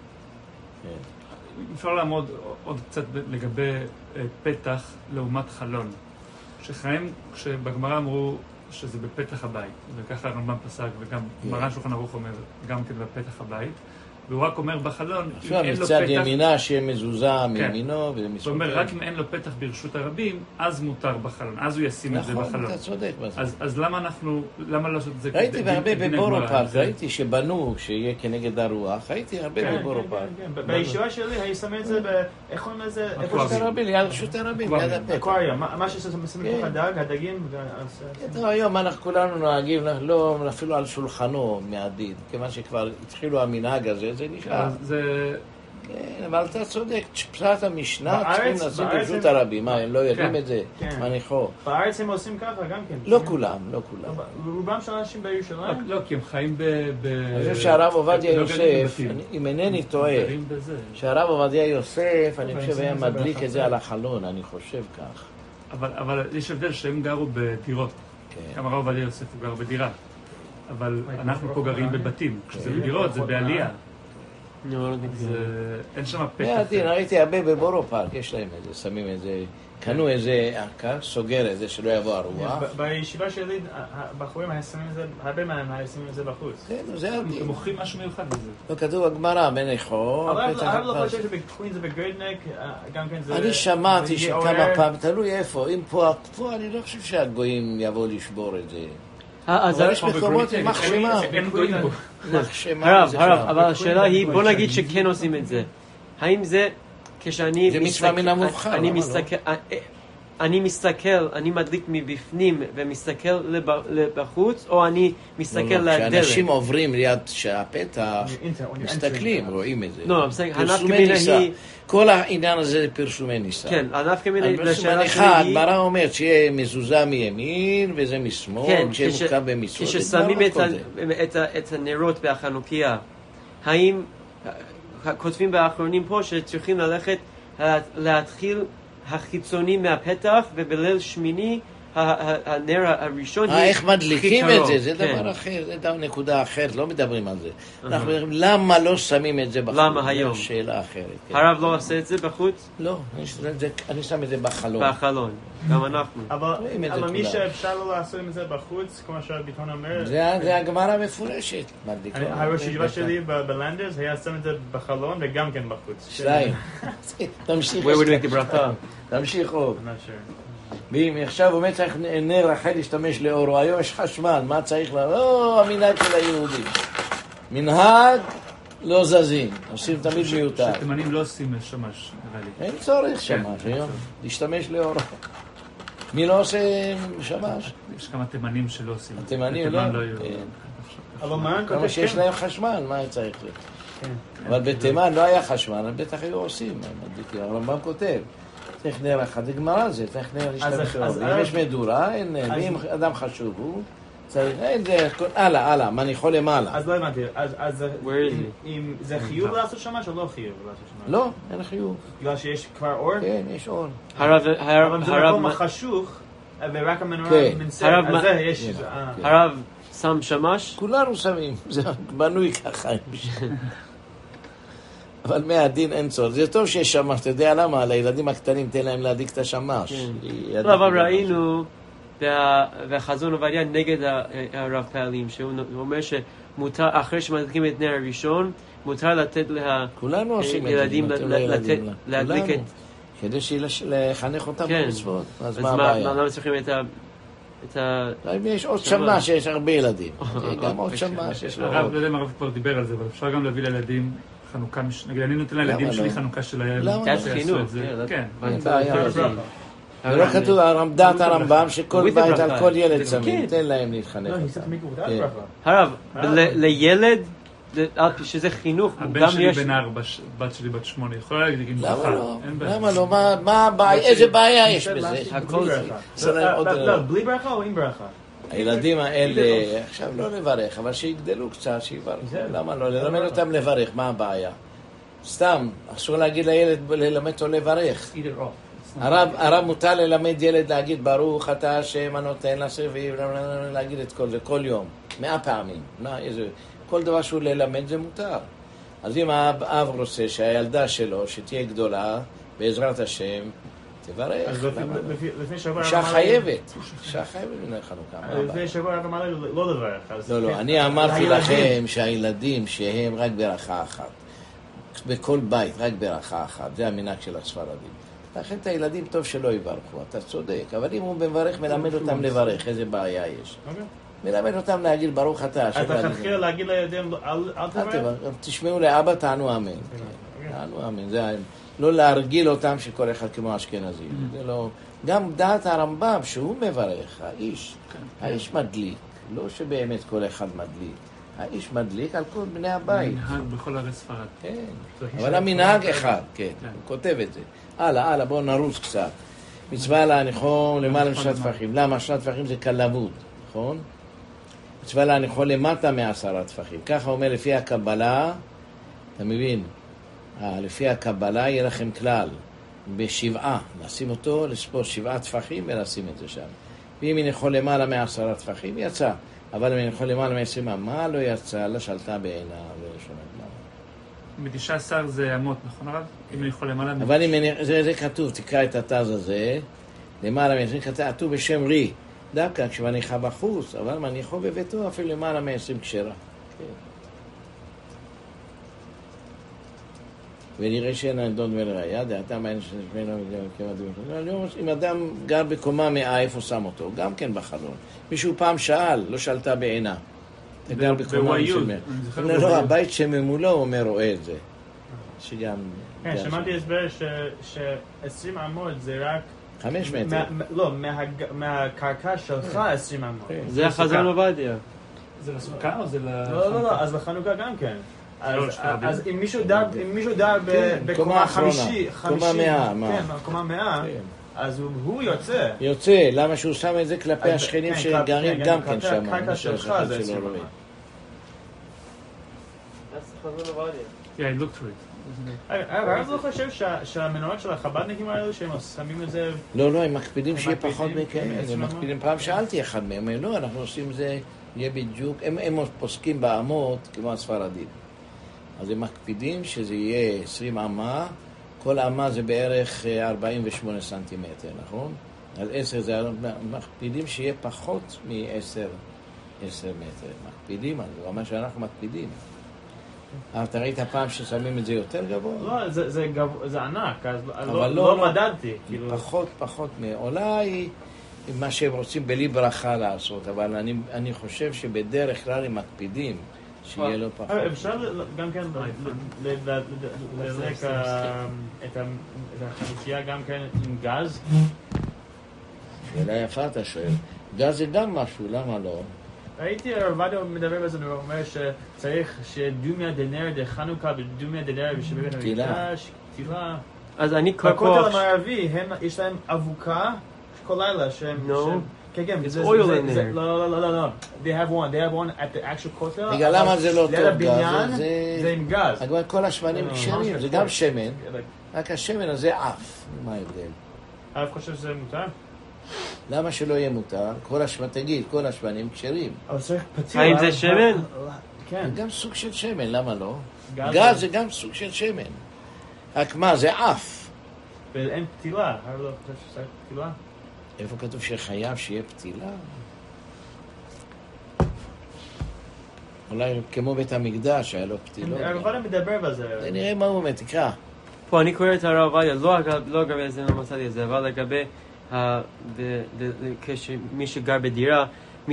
Speaker 4: אפשר לעמוד עוד קצת לגבי פתח לעומת חלון. שחיים, כשבגמרא אמרו שזה בפתח הבית, וככה הרמב"ם פסק, וגם מרן שולחן ערוך אומר, גם כן בפתח הבית, והוא רק אומר בחלון,
Speaker 1: אם אין לו פתח... מצד ימינה שיהיה מזוזה מימינו ומשפטו.
Speaker 4: הוא אומר, רק אם אין לו פתח ברשות הרבים, אז מותר בחלון, אז הוא ישים את זה בחלון.
Speaker 1: נכון, אתה צודק בזה.
Speaker 4: אז למה אנחנו, למה לא לעשות את זה?
Speaker 1: ראיתי הרבה בבורו פארק, ראיתי שבנו, שיהיה כנגד הרוח, ראיתי הרבה בבורו פארק.
Speaker 3: בישיבה שלי, אני שם את זה ב... איך קוראים לזה?
Speaker 1: רשות הרבים, ליד רשות הרבים, ליד הפתח.
Speaker 3: אקווריום, מה ששמים לתוך הדג, הדגים...
Speaker 1: היום אנחנו כולנו נוהגים, לא אפילו על שולחנו מעדיד, כיוון שכבר התחילו המנהג הזה, זה נשאר. כן, אבל אתה צודק, פשט המשנה צריכים לשים ברשות הרבים, מה, הם לא יודעים את זה? מניחו.
Speaker 3: בארץ הם עושים ככה גם כן.
Speaker 1: לא כולם, לא כולם.
Speaker 3: רובם של אנשים בירושלים?
Speaker 4: לא, כי הם חיים ב...
Speaker 1: אני חושב שהרב עובדיה יוסף, אם אינני טועה, שהרב עובדיה יוסף, אני חושב היה מדליק את זה על החלון, אני חושב כך.
Speaker 4: אבל יש הבדל שהם גרו בדירות. גם הרב עובדיה יוסף הוא גר בדירה. אבל אנחנו פה גרים בבתים. כשזה בדירות, זה בעלייה. אין שם פתח.
Speaker 1: ראיתי הרבה בבורו פארק, יש להם את זה, שמים את זה, קנו איזה עקה, סוגר את זה, שלא יבוא הרוח.
Speaker 3: בישיבה שלי, בחורים שמים את זה, הרבה מהם שמים את זה בחוץ.
Speaker 1: כן, זה עדיין.
Speaker 4: הם מוכרים משהו מיוחד בזה.
Speaker 1: לא כתוב הגמרא, מניחו.
Speaker 3: אבל הרב לא חושב שבקווינס ובגרדנק, גם כן זה...
Speaker 1: אני שמעתי שכמה פעם, תלוי איפה, אם פה, פה אני לא חושב שהגויים יבואו לשבור את זה. אבל יש מקומות עם מחשמה.
Speaker 2: הרב, הרב, אבל השאלה היא, בוא נגיד שכן עושים את זה. האם זה כשאני...
Speaker 1: זה מצווה מן המובחר.
Speaker 2: אני מסתכל, אני מדליק מבפנים ומסתכל בחוץ, או אני מסתכל לדלת?
Speaker 1: כשאנשים עוברים ליד שהפתח, מסתכלים, רואים את זה.
Speaker 2: לא, פרסומי ניסה.
Speaker 1: כל העניין הזה זה פרסומי ניסה.
Speaker 2: כן, הנפקא מינה
Speaker 1: לשאלה שלי היא... הגמרא אומרת שיהיה מזוזה מימין וזה משמאל, כשיהיה מוקם במצוות.
Speaker 2: כששמים את הנרות והחנוכיה, האם כותבים באחרונים פה שצריכים ללכת להתחיל החיצוני מהפתח, ובליל שמיני הנר הראשון
Speaker 1: היא... איך מדליקים את זה? זה דבר אחר, זה דבר נקודה אחרת, לא מדברים על זה. אנחנו מדברים, למה לא שמים את זה בחוץ?
Speaker 2: למה היום?
Speaker 1: שאלה אחרת.
Speaker 2: הרב לא עושה את זה בחוץ?
Speaker 1: לא, אני שם את זה בחלון.
Speaker 2: בחלון, גם אנחנו.
Speaker 3: אבל מי שאפשר לא לעשות את זה בחוץ, כמו שהביטון אומר...
Speaker 1: זה הגמרא מפורשת.
Speaker 3: הראש הישיבה שלי בלנדרס היה שם את זה בחלון וגם כן בחוץ.
Speaker 1: שתיים. תמשיך. תמשיכו. ואם עכשיו באמת צריך נר אחר להשתמש לאורו, היום יש חשמל, מה צריך לה? לא, המנהג של היהודים. מנהג לא זזים, עושים תמיד מיותר.
Speaker 4: שתימנים לא עושים שמש, נראה לי.
Speaker 1: אין צורך שמש, היום, להשתמש לאורו. מי לא עושה שמש?
Speaker 4: יש כמה תימנים שלא עושים.
Speaker 1: התימנים לא?
Speaker 3: אבל מה?
Speaker 1: כמה שיש להם חשמל, מה צריך לך? אבל בתימן לא היה חשמל, בטח היו עושים, הרמב"ם כותב. צריך נר אחד, זה גמרא זה, צריך נר להשתמש לו. אם יש מדורה, אין נר, ואם אדם חשוב הוא, צריך, אין זה, הלאה, הלאה, מה אני יכול למעלה.
Speaker 3: אז לא הבנתי, אז אם זה חיוב לעשות שמש או לא חיוב לעשות שמש?
Speaker 1: לא, אין חיוב.
Speaker 3: בגלל שיש כבר אור?
Speaker 1: כן, יש אור.
Speaker 2: הרב,
Speaker 3: אבל זה מקום החשוך, ורק המנורה
Speaker 1: כן.
Speaker 3: מנסה,
Speaker 2: הרב,
Speaker 3: אז
Speaker 2: מה-
Speaker 3: זה יש...
Speaker 1: כן.
Speaker 3: אה.
Speaker 2: הרב שם שמש?
Speaker 1: כולנו שמים, זה בנוי ככה. אבל מהדין אין צורך. זה טוב שיש שמש, אתה יודע למה? לילדים הקטנים תן להם להדליק את השמש.
Speaker 2: כן. לא, אבל ראינו, וה- והחזון עובדיה נגד ה- הרב פעלים, שהוא אומר שמותר, אחרי שמדליקים את נר הראשון, מותר לתת לה...
Speaker 1: כולנו עושים את זה,
Speaker 2: ילדים
Speaker 1: נותנים
Speaker 2: ל-
Speaker 1: לילדים,
Speaker 2: לתת- להדליק
Speaker 1: כולנו.
Speaker 2: את...
Speaker 1: כדי לחנך אותם
Speaker 2: כן.
Speaker 1: במצוות. אז
Speaker 2: אז
Speaker 1: מה
Speaker 2: מה,
Speaker 1: הבעיה?
Speaker 2: למה צריכים את ה... את ה...
Speaker 1: אם יש עוד
Speaker 2: שמש.
Speaker 1: שמש, יש הרבה ילדים. גם עוד שמש, יש לו
Speaker 4: הרב,
Speaker 1: עוד.
Speaker 4: לא יודע אם הרב כבר דיבר על זה, אבל אפשר גם להביא לילדים חנוכה, מש- נגיד אני נותן לילדים
Speaker 1: למה
Speaker 4: שלי
Speaker 1: לא?
Speaker 4: חנוכה של הילד.
Speaker 1: למה
Speaker 2: לא?
Speaker 4: שיעשו
Speaker 2: חינוך,
Speaker 4: את זה.
Speaker 2: כן,
Speaker 4: כן.
Speaker 1: אין בעיה.
Speaker 3: זה ברכה.
Speaker 1: זה לא כתוב, דעת הרמב"ם שכל
Speaker 2: ברית
Speaker 1: בית
Speaker 2: הברכה.
Speaker 1: על כל ילד
Speaker 2: זה-
Speaker 1: שמים,
Speaker 2: כן.
Speaker 1: תן להם להתחנך
Speaker 3: לא,
Speaker 1: אותם.
Speaker 3: ניסית מיקרו, זה
Speaker 1: כן.
Speaker 3: ברכה.
Speaker 2: הרב,
Speaker 3: הרב.
Speaker 2: ל- לילד, ל- שזה חינוך,
Speaker 4: הבן
Speaker 2: גם
Speaker 4: שלי
Speaker 2: יש...
Speaker 4: בן ארבע, ש- בת שלי בת שמונה, יכולה להגיד עם ברכה.
Speaker 1: למה לא?
Speaker 4: אין בעיה.
Speaker 1: למה לא? מה- מה הבעיה? איזה בעיה יש
Speaker 3: ניסית
Speaker 1: בזה?
Speaker 3: להשיג
Speaker 2: הכל
Speaker 3: בלי
Speaker 2: זה.
Speaker 3: ברכה.
Speaker 1: עשה להם עוד-
Speaker 3: לא, לא, בלי ברכה או עם ברכה?
Speaker 1: הילדים האלה, עכשיו לא לברך, אבל שיגדלו קצת, שיברכו. למה לא? ללמד אותם לברך, מה הבעיה? סתם, אסור להגיד לילד, ללמד אותו לברך. הרב, הרב מותר ללמד ילד להגיד ברוך אתה השם הנותן לסביב, להגיד את כל זה כל יום, מאה פעמים. מה, איזה, כל דבר שהוא ללמד זה מותר. אז אם האב רוצה שהילדה שלו, שתהיה גדולה, בעזרת השם, תברך.
Speaker 3: אז לפי-
Speaker 1: למה לא?
Speaker 3: לפי- לפני שבוע...
Speaker 1: אישה
Speaker 3: אמר לי-
Speaker 1: חייבת, אישה חייבת מן החנוכה. מה הבעיה?
Speaker 3: לפני שבוע הרב אמר לי לא לברך. אז
Speaker 1: לא, לא,
Speaker 3: כן.
Speaker 1: אני אמרתי
Speaker 3: הילדים.
Speaker 1: לכם שהילדים שהם רק ברכה אחת, בכל בית רק ברכה אחת, זה המנהג של הספרדים. לכן את הילדים טוב שלא יברכו, אתה צודק, אבל אם הוא מברך, מלמד אותם לברך, איזה בעיה יש.
Speaker 3: אוקיי.
Speaker 1: מלמד אותם להגיד ברוך אתה, השם
Speaker 3: אתה
Speaker 1: ואני
Speaker 3: תתחיל
Speaker 1: זה.
Speaker 3: להגיד לילדים לא- אל אל
Speaker 1: אל
Speaker 3: תברך?
Speaker 1: תברך, תשמעו לאבא, תענו אמן. כן, תענו אמן, זה ה- לא להרגיל אותם שכל אחד כמו אשכנזי. זה לא... גם דעת הרמב"ם שהוא מברך, האיש, האיש מדליק, לא שבאמת כל אחד מדליק. האיש מדליק על כל בני הבית.
Speaker 4: מנהג בכל ערי ספרד.
Speaker 1: כן, אבל המנהג אחד, כן, הוא כותב את זה. הלאה, הלאה, בואו נרוץ קצת. מצווה להניחו למעלה משלת טפחים. למה? שלת טפחים זה כלבות, נכון? מצווה להניחו למטה מעשרה טפחים. ככה אומר לפי הקבלה, אתה מבין? אה, לפי הקבלה יהיה לכם כלל. בשבעה, נשים אותו, לספור שבעה טפחים ולשים את זה שם. ואם יניחו למעלה מעשרה טפחים, יצא. אבל אם יניחו למעלה מעשרים אמה, לא יצא, לא שלטה בעינה ולשון הגמרא.
Speaker 4: מתשעה עשר זה אמות, נכון הרב? אם אני יכול למעלה...
Speaker 1: אבל אם אני, זה, זה כתוב, תקרא את התז הזה, למעלה מעשרים, כתוב בשם רי, דווקא כשמניחה בחוץ, אבל מניחו בביתו אפילו למעלה מעשרים כשרה. כן. ונראה שאין הנדון ולראיה, דעתה מעין שנשמענו כמה דברים. אם אדם גר בקומה מאה, איפה שם אותו? גם כן בחלון. מישהו פעם שאל, לא שאלתה בעינה. אתה גר בקומה
Speaker 4: בוויוד.
Speaker 1: משמר.
Speaker 4: אני זוכר
Speaker 1: לא, לא,
Speaker 4: בוויוד.
Speaker 1: הבית שממולו אומר רואה את זה. שגם...
Speaker 3: כן,
Speaker 1: גם
Speaker 3: שמעתי
Speaker 1: שם.
Speaker 3: הסבר ש-עשרים אמות זה רק...
Speaker 1: חמש מטר.
Speaker 3: מה- מה- לא, מהג- מהקרקע שלך עשרים אמות.
Speaker 1: כן.
Speaker 2: זה החזון עובדיה.
Speaker 4: זה לסוכה או זה ל...
Speaker 3: לא, לא, לא, אז לחנוכה גם כן. אז-
Speaker 4: לא, שתרבים.
Speaker 3: אז אם מישהו דר- אם מישהו דר ב-
Speaker 1: כן,
Speaker 3: בקומה
Speaker 1: קומה אחרונה.
Speaker 3: חמישי,
Speaker 1: קומה
Speaker 3: חמישי-
Speaker 1: מאה, מה?
Speaker 3: כן, קומה מאה,
Speaker 1: כן.
Speaker 3: אז הוא- הוא יוצא.
Speaker 1: יוצא, למה שהוא שם את זה כלפי
Speaker 3: אז-
Speaker 1: השכנים
Speaker 3: כן,
Speaker 1: שגרים
Speaker 3: כן,
Speaker 1: גם
Speaker 3: כלפי
Speaker 1: כן שם.
Speaker 3: הקרקע
Speaker 1: מה
Speaker 3: שלך
Speaker 1: שהשכן
Speaker 3: זה
Speaker 1: שלו
Speaker 3: עשרים
Speaker 1: רואה.
Speaker 3: אמות.
Speaker 4: Yeah, I looked through it.
Speaker 3: הרב לא חושב שה- שהמנורות של החב"דניקים האלו, שהם שמים את זה...
Speaker 1: לא, לא, הם מקפידים
Speaker 3: הם
Speaker 1: שיהיה
Speaker 3: מקפידים,
Speaker 1: פחות
Speaker 3: כן,
Speaker 1: מכם,
Speaker 3: עשרים
Speaker 1: הם
Speaker 3: אמות.
Speaker 1: מקפידים. פעם שאלתי אחד מהם, הם לא, אנחנו עושים זה, יהיה בדיוק, הם, הם פוסקים באמות כמו הספרדים. אז הם מקפידים שזה יהיה עשרים אמה, כל אמה זה בערך אה, ארבעים ושמונה סנטימטר, נכון? אז עשר זה, מקפידים שיהיה פחות מ-עשר, עשר מטר. מקפידים על זה, מה שאנחנו מקפידים. אבל אתה ראית פעם ששמים את זה יותר גבוה?
Speaker 3: לא, זה- זה גב- זה ענק, אז
Speaker 1: אבל
Speaker 3: לא-
Speaker 1: לא,
Speaker 3: לא
Speaker 1: לא.
Speaker 3: מדדתי. כאילו.
Speaker 1: פחות, פחות מאולי מה שהם רוצים בלי ברכה לעשות, אבל אני, אני חושב שבדרך כלל הם מקפידים שיהיה לו פחות.
Speaker 3: אה, אפשר ל- גם כן ל- ל- ל- לדלק ה- את ה- את החמישייה גם כן עם גז?
Speaker 1: שאלה יפה אתה שואל. גז זה גם משהו, למה לא?
Speaker 3: ראיתי הרב עובדיה מדבר בזה, הוא אומר שצריך שדומיה דנר דחנוכה ודומיה דנר בשבט
Speaker 1: תפילה.
Speaker 3: המקדש, תפילה.
Speaker 2: אז אני כל
Speaker 3: בכותל
Speaker 2: כך...
Speaker 3: המערבי הם- יש להם אבוקה כל לילה שהם...
Speaker 2: No.
Speaker 3: שהם- כן, כן,
Speaker 2: It's
Speaker 3: זה-
Speaker 2: oil
Speaker 3: זה-
Speaker 2: in
Speaker 3: זה-
Speaker 2: there.
Speaker 3: לא, לא, לא, לא, לא. They have one, they have one at the actual כותל.
Speaker 1: רגע,
Speaker 3: אבל
Speaker 1: למה זה לא
Speaker 3: ליד
Speaker 1: טוב,
Speaker 3: הבניין
Speaker 1: גז? זה-
Speaker 3: זה עם גז.
Speaker 1: אבל כל השמנים
Speaker 3: לא,
Speaker 1: כשרים,
Speaker 3: ממש
Speaker 1: זה
Speaker 3: נכון.
Speaker 1: גם שמן,
Speaker 3: like,
Speaker 1: רק השמן הזה עף. מה ההבדל?
Speaker 3: הרב חושב שזה מותר?
Speaker 1: למה שלא יהיה מותר? כל השמנים, תגיד, כל השמנים כשרים.
Speaker 3: אבל צריך פתילה.
Speaker 2: האם זה שמן?
Speaker 3: כן.
Speaker 1: זה גם סוג של שמן, למה לא?
Speaker 3: גז.
Speaker 1: גז זה גם סוג של שמן. רק מה, זה אף.
Speaker 3: ואין פתילה, הרב לא חושב שצריך פתילה?
Speaker 1: איפה כתוב שחייב שיהיה פתילה? אולי כמו בית המקדש, היה לו פתילות.
Speaker 3: הרב עובדיה מדבר בזה.
Speaker 1: נראה מה הוא אומר, תקרא.
Speaker 2: פה אני קורא את הרב עובדיה, לא לגבי זה, לא מצאתי את זה, אבל לגבי מי שגר בדירה,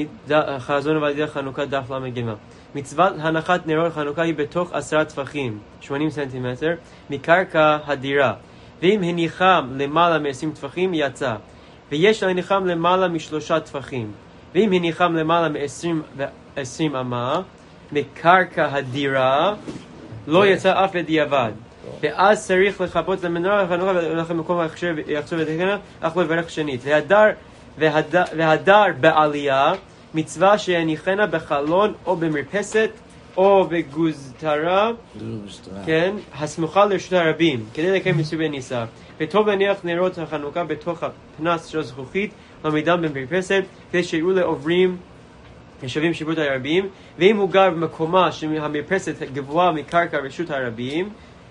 Speaker 2: חזון עובדיה חנוכה דף למ"ג. מצוות הנחת נרות חנוכה היא בתוך עשרה טפחים, שמונים סנטימטר, מקרקע הדירה. ואם הניחם למעלה מ-עשרים טפחים, יצא. ויש להניחם למעלה משלושה טפחים. ואם הניחם למעלה מ-עשרים אמה, מקרקע הדירה, לא יצא אף בדיעבד. ואז צריך לחפות למנורה החנוכה וללכת במקום ההכשר ויחצור ותקנה, אך לא יברך שנית. והדר, והדר, והדר בעלייה, מצווה שיניחנה בחלון או במרפסת או בגוזתרה, כן, הסמוכה לרשות הרבים, כדי לקיים מצווה ניסה. וטוב להניח נרות החנוכה בתוך הפנס של זכוכית, עמידם במרפסת, כדי שיראו לעוברים ישבים שירות הרבים. ואם הוא גר במקומה שהמרפסת גבוהה מקרקע רשות הרבים,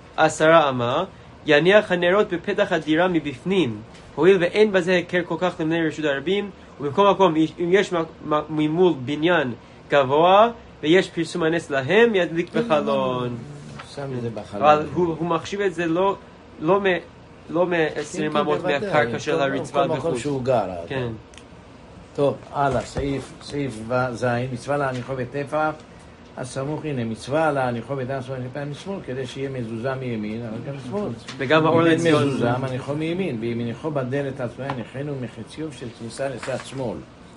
Speaker 2: עשרה אמה, יניח הנרות בפתח הדירה מבפנים, הואיל ואין בזה הכר כל כך למני רשות הרבים. ובמקום מקום, אם יש ממול בניין גבוה ויש פרסום הנס להם, ידליק בחלון.
Speaker 1: שם את זה בחלון.
Speaker 2: אבל הוא מחשיב את זה לא לא לא מ-עשרים אמות מהקרקע של הרצפה
Speaker 1: בחוץ. כל מקום שהוא גר.
Speaker 2: כן.
Speaker 1: טוב, הלאה, סעיף, סעיף זין, מצווה להניחו בטפח הסמוך, הנה, מצווה להניחו בטפח משמאל, כדי שיהיה מזוזה מימין, אבל גם משמאל.
Speaker 2: וגם האור לציון.
Speaker 1: מזוזה, מניחו מימין, וימיניחו בדלת עצמה, הניחנו מחציוב של כניסה לצד שמאל.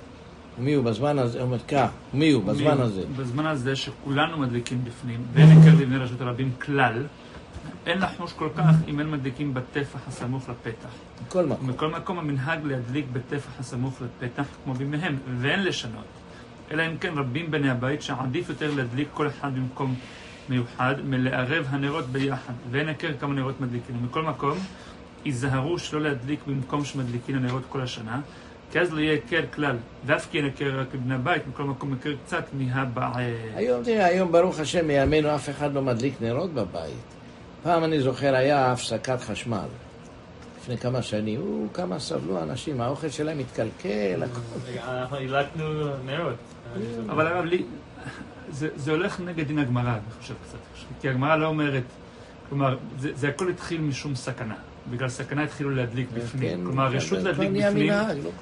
Speaker 1: ומי הוא בזמן הזה, הוא אומר כך, מי הוא בזמן הזה?
Speaker 4: בזמן הזה שכולנו מדליקים בפנים, ואין הכר לבני רשות הרבים כלל, אין לחוש כל כך אם אין מדליקים בטפח הסמוך לפתח.
Speaker 1: בכל מקום.
Speaker 4: בכל מקום המנהג להדליק בטפח הסמוך לפתח כמו בימיהם, ואין לשנות. אלא אם כן רבים בני הבית שעדיף יותר להדליק כל אחד במקום מיוחד, מלערב הנרות ביחד, ואין הכר כמה נרות מדליקים. ומכל מקום, ייזהרו שלא להדליק במקום שמדליקים הנרות כל השנה, כי אז לא יהיה הכר כלל, ואף כי אין הכר רק בבני הבית, מכל מקום הכר קצת מהבעל.
Speaker 1: היום, תראה, היום ברוך השם מימינו אף אחד לא מדליק נרות בבית. פעם אני זוכר היה הפסקת חשמל. לפני כמה שנים, או, כמה סבלו אנשים, האוכל שלהם התקלקל, הכל.
Speaker 3: אנחנו הילקנו נרות.
Speaker 4: אבל הרב, לי, זה, זה הולך נגד דין הגמרא, אני חושב קצת. כי הגמרא לא אומרת, כלומר, זה, זה הכל התחיל משום סכנה. בגלל סכנה התחילו להדליק בפנים. כלומר, רשות להדליק בפנים...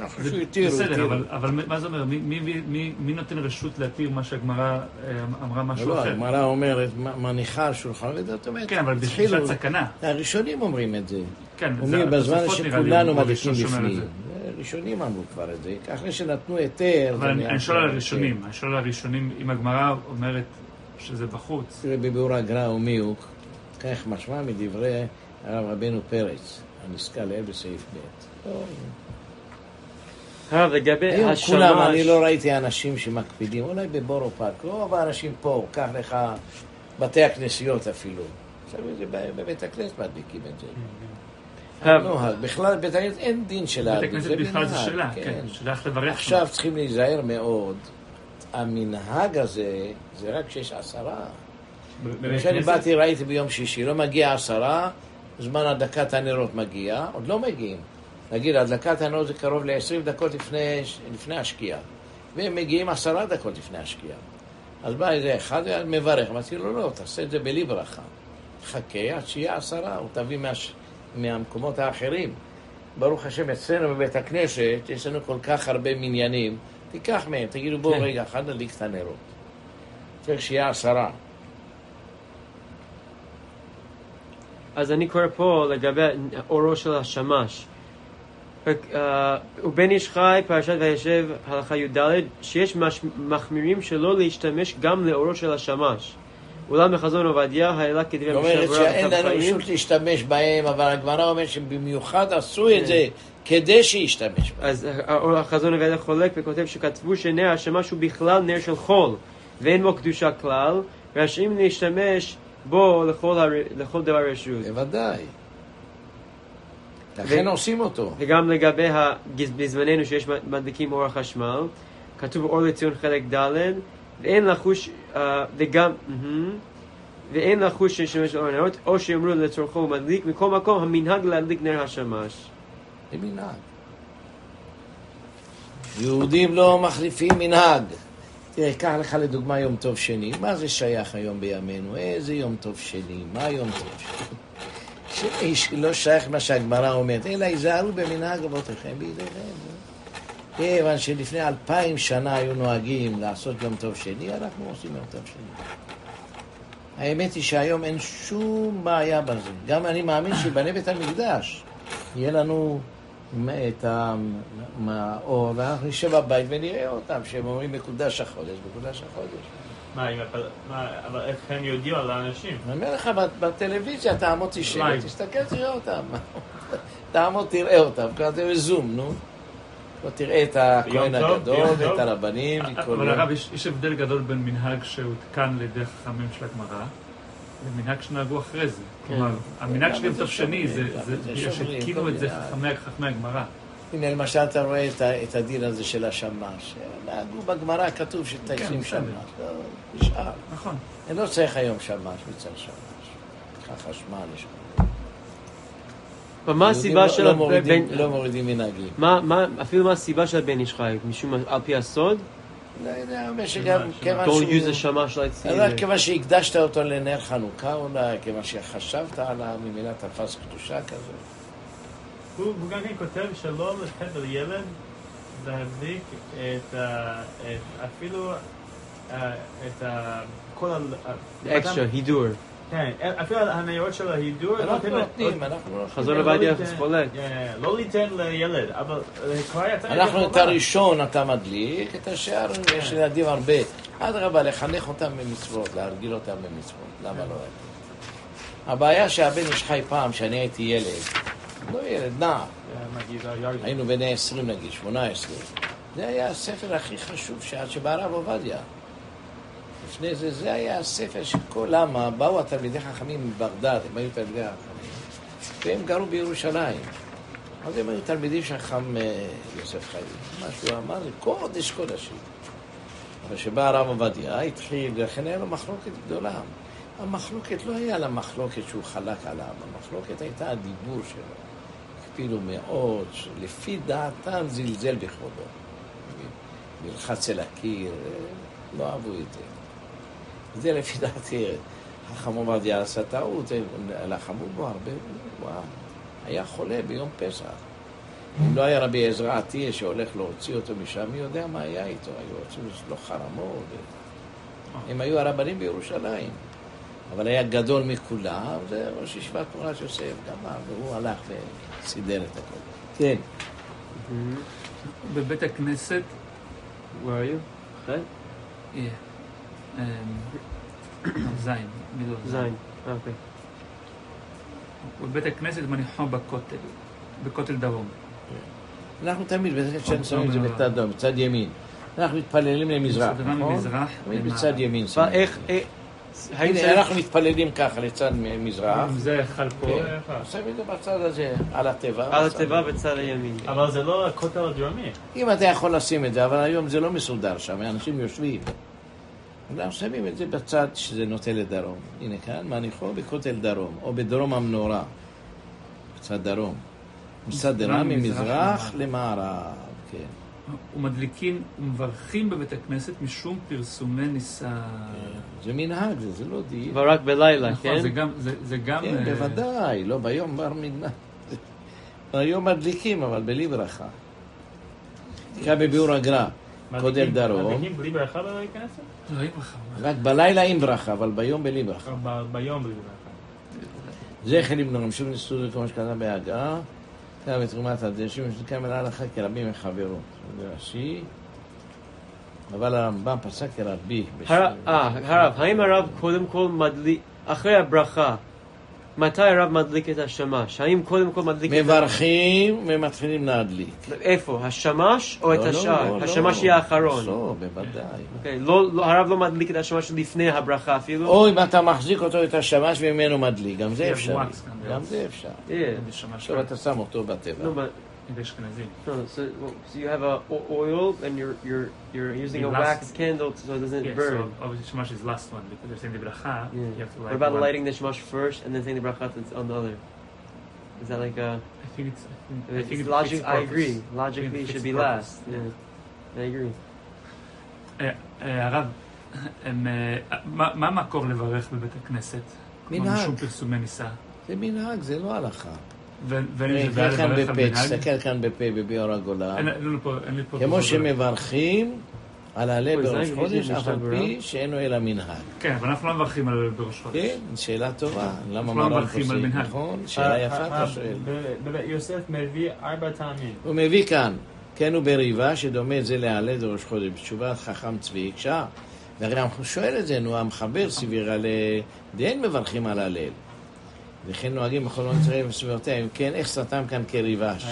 Speaker 4: בסדר, אבל מה זה אומר? מי נותן רשות להתיר מה שהגמרא אמרה משהו אחר?
Speaker 1: לא, הגמרא אומרת, מניחה על שולחן, זאת אומרת...
Speaker 4: כן, אבל בשביל סכנה.
Speaker 1: הראשונים אומרים את זה.
Speaker 4: כן,
Speaker 1: בזמן שכולנו מדליקים בפנים. הראשונים אמרו כבר את זה, אחרי שנתנו היתר...
Speaker 4: אבל אני שואל על הראשונים, אני שואל על הראשונים, אם הגמרא אומרת שזה בחוץ.
Speaker 1: תראה, בביאור הגר"א ומיוק, כך משמע מדברי הרב רבנו פרץ, הנזכר לעיל בסעיף ב'.
Speaker 2: הרב, לגבי השמש...
Speaker 1: כולם, אני לא ראיתי אנשים שמקפידים, אולי בבורו פארק, לא אבל אנשים פה, קח לך בתי הכנסיות אפילו. עכשיו זה בבית הכנסת מדליקים את זה. בכלל בבית הכנסת אין דין של
Speaker 4: להדליק, בית הכנסת בכלל זה שלה, כן, שלך לברך.
Speaker 1: עכשיו צריכים להיזהר מאוד, המנהג הזה זה רק כשיש עשרה. כשאני באתי ראיתי ביום שישי, לא מגיע עשרה, זמן הדלקת הנרות מגיע, עוד לא מגיעים. נגיד, הדלקת הנרות זה קרוב ל-עשרים דקות לפני, לפני השקיעה. והם מגיעים עשרה דקות לפני השקיעה. אז בא איזה אחד מברך, אמרתי לו, לא, תעשה את זה בלי ברכה. חכה עד שיהיה עשרה, או תביא מה, מהמקומות האחרים. ברוך השם, אצלנו בבית הכנסת, יש לנו כל כך הרבה מניינים, תיקח מהם, תגידו בואו רגע, אחד נדליק את הנרות. צריך שיהיה עשרה.
Speaker 2: אז אני קורא פה לגבי אורו של השמש. ובן איש חי, פרשת וישב, הלכה י"ד, שיש מחמירים שלא להשתמש גם לאורו של השמש. אולם בחזון עובדיה, העלה כדברי
Speaker 1: המשנה ברורה. זאת אומרת שאין לנו רשות להשתמש בהם, אבל הגמרא אומר שבמיוחד עשו את זה כדי שישתמש בהם.
Speaker 2: אז החזון עובדיה חולק וכותב שכתבו שנר השמש הוא בכלל נר של חול, ואין בו קדושה כלל, רשאים להשתמש בו לכל, הר... לכל דבר רשות.
Speaker 1: בוודאי. לכן עושים אותו.
Speaker 2: וגם לגבי בזמננו שיש מדליקים אור החשמל, כתוב אור לציון חלק ד' ואין לחוש, וגם, ואין לחוש שמשמש אור הנרות, או שאמרו לצורכו הוא מדליק, מכל מקום המנהג להדליק נר השמש.
Speaker 1: זה מנהג. יהודים לא מחליפים מנהג. תראה, קח לך לדוגמה יום טוב שני. מה זה שייך היום בימינו? איזה יום טוב שני? מה יום טוב שני? שלא שייך מה שהגמרא אומרת, אלא היזהרו במנהג אבותיכם בידיכם. כיוון שלפני אלפיים שנה היו נוהגים לעשות יום טוב שני, אנחנו עושים יום טוב שני. האמת היא שהיום אין שום בעיה בזה. גם אני מאמין שבנה בית המקדש יהיה לנו את האור, ואנחנו נשב בבית ונראה אותם, שהם אומרים מקודש החודש, מקודש החודש.
Speaker 3: מה, אבל איך הם יודעים על האנשים?
Speaker 1: אני אומר לך, בטלוויזיה תעמוד תשב, תסתכל, תראה אותם. תעמוד, תראה אותם, כזה בזום, נו. לא תראה את הכהן הגדול ואת הרבנים.
Speaker 4: אבל הרב, יש הבדל גדול בין מנהג שהותקן לידי חכמים של הגמרא, למנהג שנהגו אחרי זה. כלומר, המנהג של יום טוב שני, זה שהתקינו את זה חכמי הגמרא.
Speaker 1: הנה, למשל, אתה רואה את הדין הזה של השמש. נהגו בגמרא, כתוב שתייסים שמש. נשאר.
Speaker 4: נכון.
Speaker 1: אני לא צריך היום שמש, מצל שמש. חשמל יש.
Speaker 2: ומה הסיבה של הבן...
Speaker 1: לא מורידים מנהגים.
Speaker 2: אפילו מה הסיבה של הבן איש חי? משום על פי הסוד?
Speaker 1: לא יודע, שגם כיוון
Speaker 2: שהוא... Don't use the שמש להציל.
Speaker 1: לא, כיוון שהקדשת אותו לנר חנוכה, אולי, כיוון שחשבת עליו, ממילא תפס קדושה כזאת.
Speaker 3: הוא גם כן כותב שלא לתת לילד להדליק את אפילו את כל
Speaker 2: אקסטרה, הידור.
Speaker 3: כן, אפילו הנרות של ההידור
Speaker 1: אנחנו נותנים, אנחנו לא...
Speaker 2: חזון עובדיה חספולק.
Speaker 3: לא ליתן לילד, אבל כבר יצא...
Speaker 1: אנחנו את הראשון אתה מדליק, את השאר יש ילדים הרבה. עד רבה, לחנך אותם במצוות, להרגיל אותם במצוות. למה לא הייתי? הבעיה שהבן איש חי פעם, שאני הייתי ילד, לא ילד, נער. היינו בני עשרים נגיד, שמונה עשרה. זה היה הספר הכי חשוב שעד שבערב עובדיה. לפני זה, זה היה הספר של כל למה, באו התלמידי חכמים מבגדד, הם היו תלמידי חכמים, והם גרו בירושלים. אז הם היו תלמידים של חכם יוסף חיים. מה שהוא אמר, זה קודש קודשים. אבל שבא הרב עובדיה, התחיל, לכן היה לו מחלוקת גדולה. המחלוקת לא היה לה מחלוקת שהוא חלק עליו, המחלוקת הייתה הדיבור שלו. הקפילו מאוד, לפי דעתם זלזל בכבודו. מלחץ אל הקיר, לא אהבו את זה. זה לפי דעתי, חכם עובדיה עשה טעות, לחמו בו הרבה, וואו, היה חולה ביום פסח. אם לא היה רבי עזרא עטיה שהולך להוציא אותו משם, מי יודע מה היה איתו, היו רוצים לו חרמות. הם היו הרבנים בירושלים, אבל היה גדול מכולם, זה ראש ישיבת פורת יוסף, גמר, והוא הלך וסידר את הכל. כן.
Speaker 4: בבית הכנסת,
Speaker 2: where are you? אחרי?
Speaker 4: Yeah. זין, מידור
Speaker 2: זין, אוקיי.
Speaker 4: בבית הכנסת מניחו בכותל, בכותל דרום.
Speaker 1: אנחנו תמיד, כשאנחנו שמים את זה בצד דרום, בצד ימין. אנחנו מתפללים למזרח, נכון? תמיד בצד ימין.
Speaker 2: איך,
Speaker 1: אנחנו מתפללים ככה לצד מזרח.
Speaker 4: זה יחל פה.
Speaker 1: שמים את זה בצד הזה, על הטבע.
Speaker 2: על הטבע בצד הימין.
Speaker 3: אבל זה לא הכותל הדרומי.
Speaker 1: אם אתה יכול לשים את זה, אבל היום זה לא מסודר שם, אנשים יושבים. אנחנו שמים את זה בצד שזה נוטה לדרום. הנה כאן, מניחו בכותל דרום, או בדרום המנורה. בצד דרום. מצד דרום ממזרח למערב, כן.
Speaker 4: ומדליקים ומברכים בבית הכנסת משום פרסומי ניסה.
Speaker 1: זה מנהג, זה, זה לא דין.
Speaker 2: אבל רק בלילה, כן?
Speaker 4: נכון, זה גם, זה, זה גם...
Speaker 1: כן, בוודאי, לא ביום בר מגנה. ביום מדליקים, אבל בלי ברכה. תקרא בביאור הגר"א, כותל דרום.
Speaker 3: מדליקים בלי ברכה בלי כנסת?
Speaker 4: לא, עם ברכה.
Speaker 1: רק בלילה עם ברכה, אבל ביום בלי ברכה.
Speaker 3: ביום בלי ברכה.
Speaker 1: זה חלים נרמשו ונסתודו כמו שקרה בהגעה. כאן בתרומת הדשים, שכם אל הלכה כרבים מחברות. זה רש"י. אבל הרמב"ם פסק כרבי.
Speaker 2: אה, הרב, האם הרב קודם כל מדליק, אחרי הברכה, מתי הרב מדליק את השמש? האם קודם כל מדליק את...
Speaker 1: מברכים ומתחילים להדליק.
Speaker 2: איפה? השמש או את
Speaker 1: לא,
Speaker 2: השאר?
Speaker 1: לא,
Speaker 2: השמש
Speaker 1: לא.
Speaker 2: יהיה האחרון.
Speaker 1: לא, בוודאי.
Speaker 2: אוקיי, לא, לא, הרב לא מדליק את השמש לפני הברכה אפילו?
Speaker 1: או אם אתה מחזיק אותו את השמש וממנו מדליק, גם זה
Speaker 4: Yeah,
Speaker 1: אפשרי.
Speaker 4: wax גם
Speaker 1: גם זה אפשר.
Speaker 2: Yeah.
Speaker 1: עכשיו אתה שם אותו בטבע.
Speaker 2: No, but
Speaker 4: ידי אשכנזים.
Speaker 2: no, so, so you have a o- oil and you're you're you're using
Speaker 4: The
Speaker 2: a
Speaker 4: last-
Speaker 2: wax candle so it doesn't
Speaker 4: Yeah,
Speaker 2: burn.
Speaker 4: so obviously Shamash is last one because they're saying the bracha.
Speaker 2: Yeah.
Speaker 4: You have to light
Speaker 2: What about
Speaker 4: one.
Speaker 2: lighting the shamash first and then saying the brachat on the other? Is that like a?
Speaker 4: I think it's. I think, I
Speaker 2: It's
Speaker 4: think it
Speaker 2: logic.
Speaker 4: fits
Speaker 2: I
Speaker 4: purpose.
Speaker 2: agree.
Speaker 4: I
Speaker 2: Logically,
Speaker 4: think
Speaker 2: it
Speaker 4: it
Speaker 2: should
Speaker 4: fits
Speaker 2: be
Speaker 4: purpose.
Speaker 2: last. Yeah, I agree.
Speaker 4: אה, אה, הרב, הם, אה, מה מה המקור לברך בבית הכנסת? כמו
Speaker 1: מנהג.
Speaker 4: משום פרסומי ניסה.
Speaker 1: זה מנהג, זה לא הלכה.
Speaker 4: ו- ואין לי בעיה
Speaker 1: תסתכל כאן
Speaker 4: לברך על
Speaker 1: בפה,
Speaker 4: מנהג.
Speaker 1: תסתכל כאן בפה בביאור הגולה.
Speaker 4: אין אין לנו פה, אין לי פה...
Speaker 1: כמו
Speaker 4: פה-
Speaker 1: שמברכים על הלל
Speaker 2: אוי,
Speaker 1: בראש
Speaker 2: זה
Speaker 1: חודש,
Speaker 2: יש לי
Speaker 1: אף על
Speaker 2: משנה
Speaker 1: פי שאינו אלא מנהג.
Speaker 4: כן, אבל אנחנו לא מברכים על בראש חודש.
Speaker 1: כן, שאלה טובה. למה
Speaker 4: אנחנו לא
Speaker 1: מרן
Speaker 4: מברכים על
Speaker 1: פוסק?
Speaker 4: מנהג.
Speaker 1: נכון, שאלה יפה אתה שואל.
Speaker 3: בבית יוסף מביא ארבע טעמים.
Speaker 1: הוא מביא כאן, כן הוא בריבה שדומה את זה להלל בראש חודש, בתשובת חכם צבי הקשה. והרי אנחנו שואל את זה, נו, המחבר סביר על דין מברכים על הלל. וכן נוהגים בכל עולם ישראל וסביבותיהם, כן, איך סתם כאן כריבש.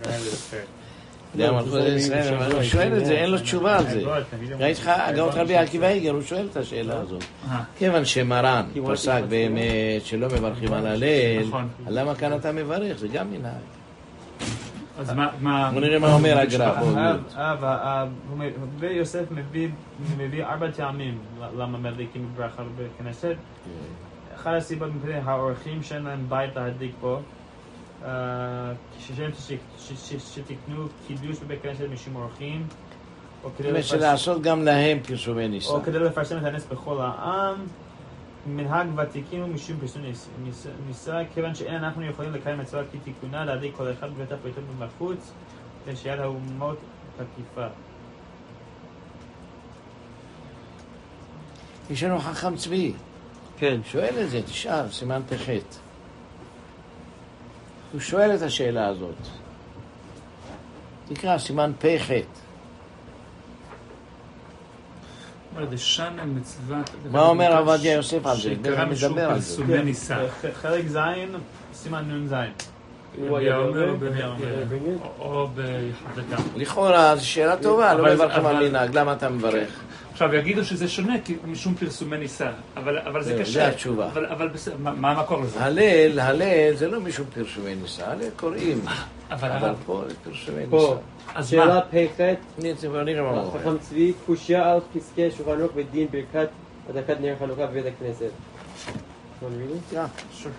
Speaker 1: למלכות ישראל, אבל הוא שואל את זה, אין לו תשובה על זה. ראית לך, הגאות רבי עקיבא איגר, הוא שואל את השאלה הזאת.
Speaker 4: אה,
Speaker 1: כיוון שמרן פסק באמת שלא מברכים על הלל,
Speaker 4: נכון.
Speaker 1: למה כאן אתה מברך? זה גם מנהג.
Speaker 4: אז מה... מה-
Speaker 1: בוא נראה מה אומר הגר"א. בוא,
Speaker 3: האב,
Speaker 1: יוד.
Speaker 3: האב, האב, הוא מביא- בבית יוסף מביא מביא ארבע טעמים למה מדליקים ברכה בכנסת. אחת הסיבות מפני האורחים שאין להם בית להדליק פה, אה, כשהם ש- ש- ש- שתקנו קידוש בבית כנסת משום אורחים, או כדי
Speaker 1: זאת אומרת
Speaker 3: לפרסם-
Speaker 1: שלעשות גם להם פרסומי ניסה.
Speaker 3: או כדי לפרסם את הנס בכל העם. מנהג ותיקין הוא משום פרסום ניס- ניס- ניסה, כיוון שאין אנחנו יכולים לקיים מצווה כתיקונה, להדליק כל אחד בבית הפריטות ובחוץ, ושיד האומות תקיפה.
Speaker 1: יש לנו חכם צבי,
Speaker 2: כן.
Speaker 1: שואל את זה, תשאל, סימן פ"ח. הוא שואל את השאלה הזאת. תקרא, סימן פ"ח.
Speaker 4: דשנה מצוות...
Speaker 1: מה אומר עובדיה יוסף על זה?
Speaker 4: שקרא משום
Speaker 1: מדבר על זה.
Speaker 4: פרסומי ניסה.
Speaker 3: ח- חלק ז', סימן נ' ז'.
Speaker 2: הוא היה אומר,
Speaker 4: או ב-
Speaker 3: היה אומר.
Speaker 4: או ביחדתם.
Speaker 1: לכאורה, זו שאלה טובה, לא
Speaker 4: אבל-
Speaker 1: מברכים על
Speaker 4: אבל-
Speaker 1: מנהג, למה אתה מברך?
Speaker 4: עכשיו יגידו שזה שונה כי משום פרסומי ניסה, אבל אבל זה
Speaker 1: זהו,
Speaker 4: קשה.
Speaker 1: זה התשובה.
Speaker 4: אבל אבל בסדר, מה מה המקור לזה?
Speaker 1: הלל, הלל זה לא משום פרסומי ניסה, הלל קוראים.
Speaker 4: אבל
Speaker 1: אבל
Speaker 4: הרב,
Speaker 1: פה זה פרסומי
Speaker 2: פה,
Speaker 1: ניסה.
Speaker 4: אז
Speaker 2: שאלה
Speaker 4: מה?
Speaker 2: פ"ח,
Speaker 1: נראה נראה מה הוא אומר.
Speaker 2: חכם צבי, קושיה על פסקי שולחן ערוך ודין ברכת הדלקת נר חנוכה בבית הכנסת. Want to read it?
Speaker 1: Yeah.
Speaker 4: Sure.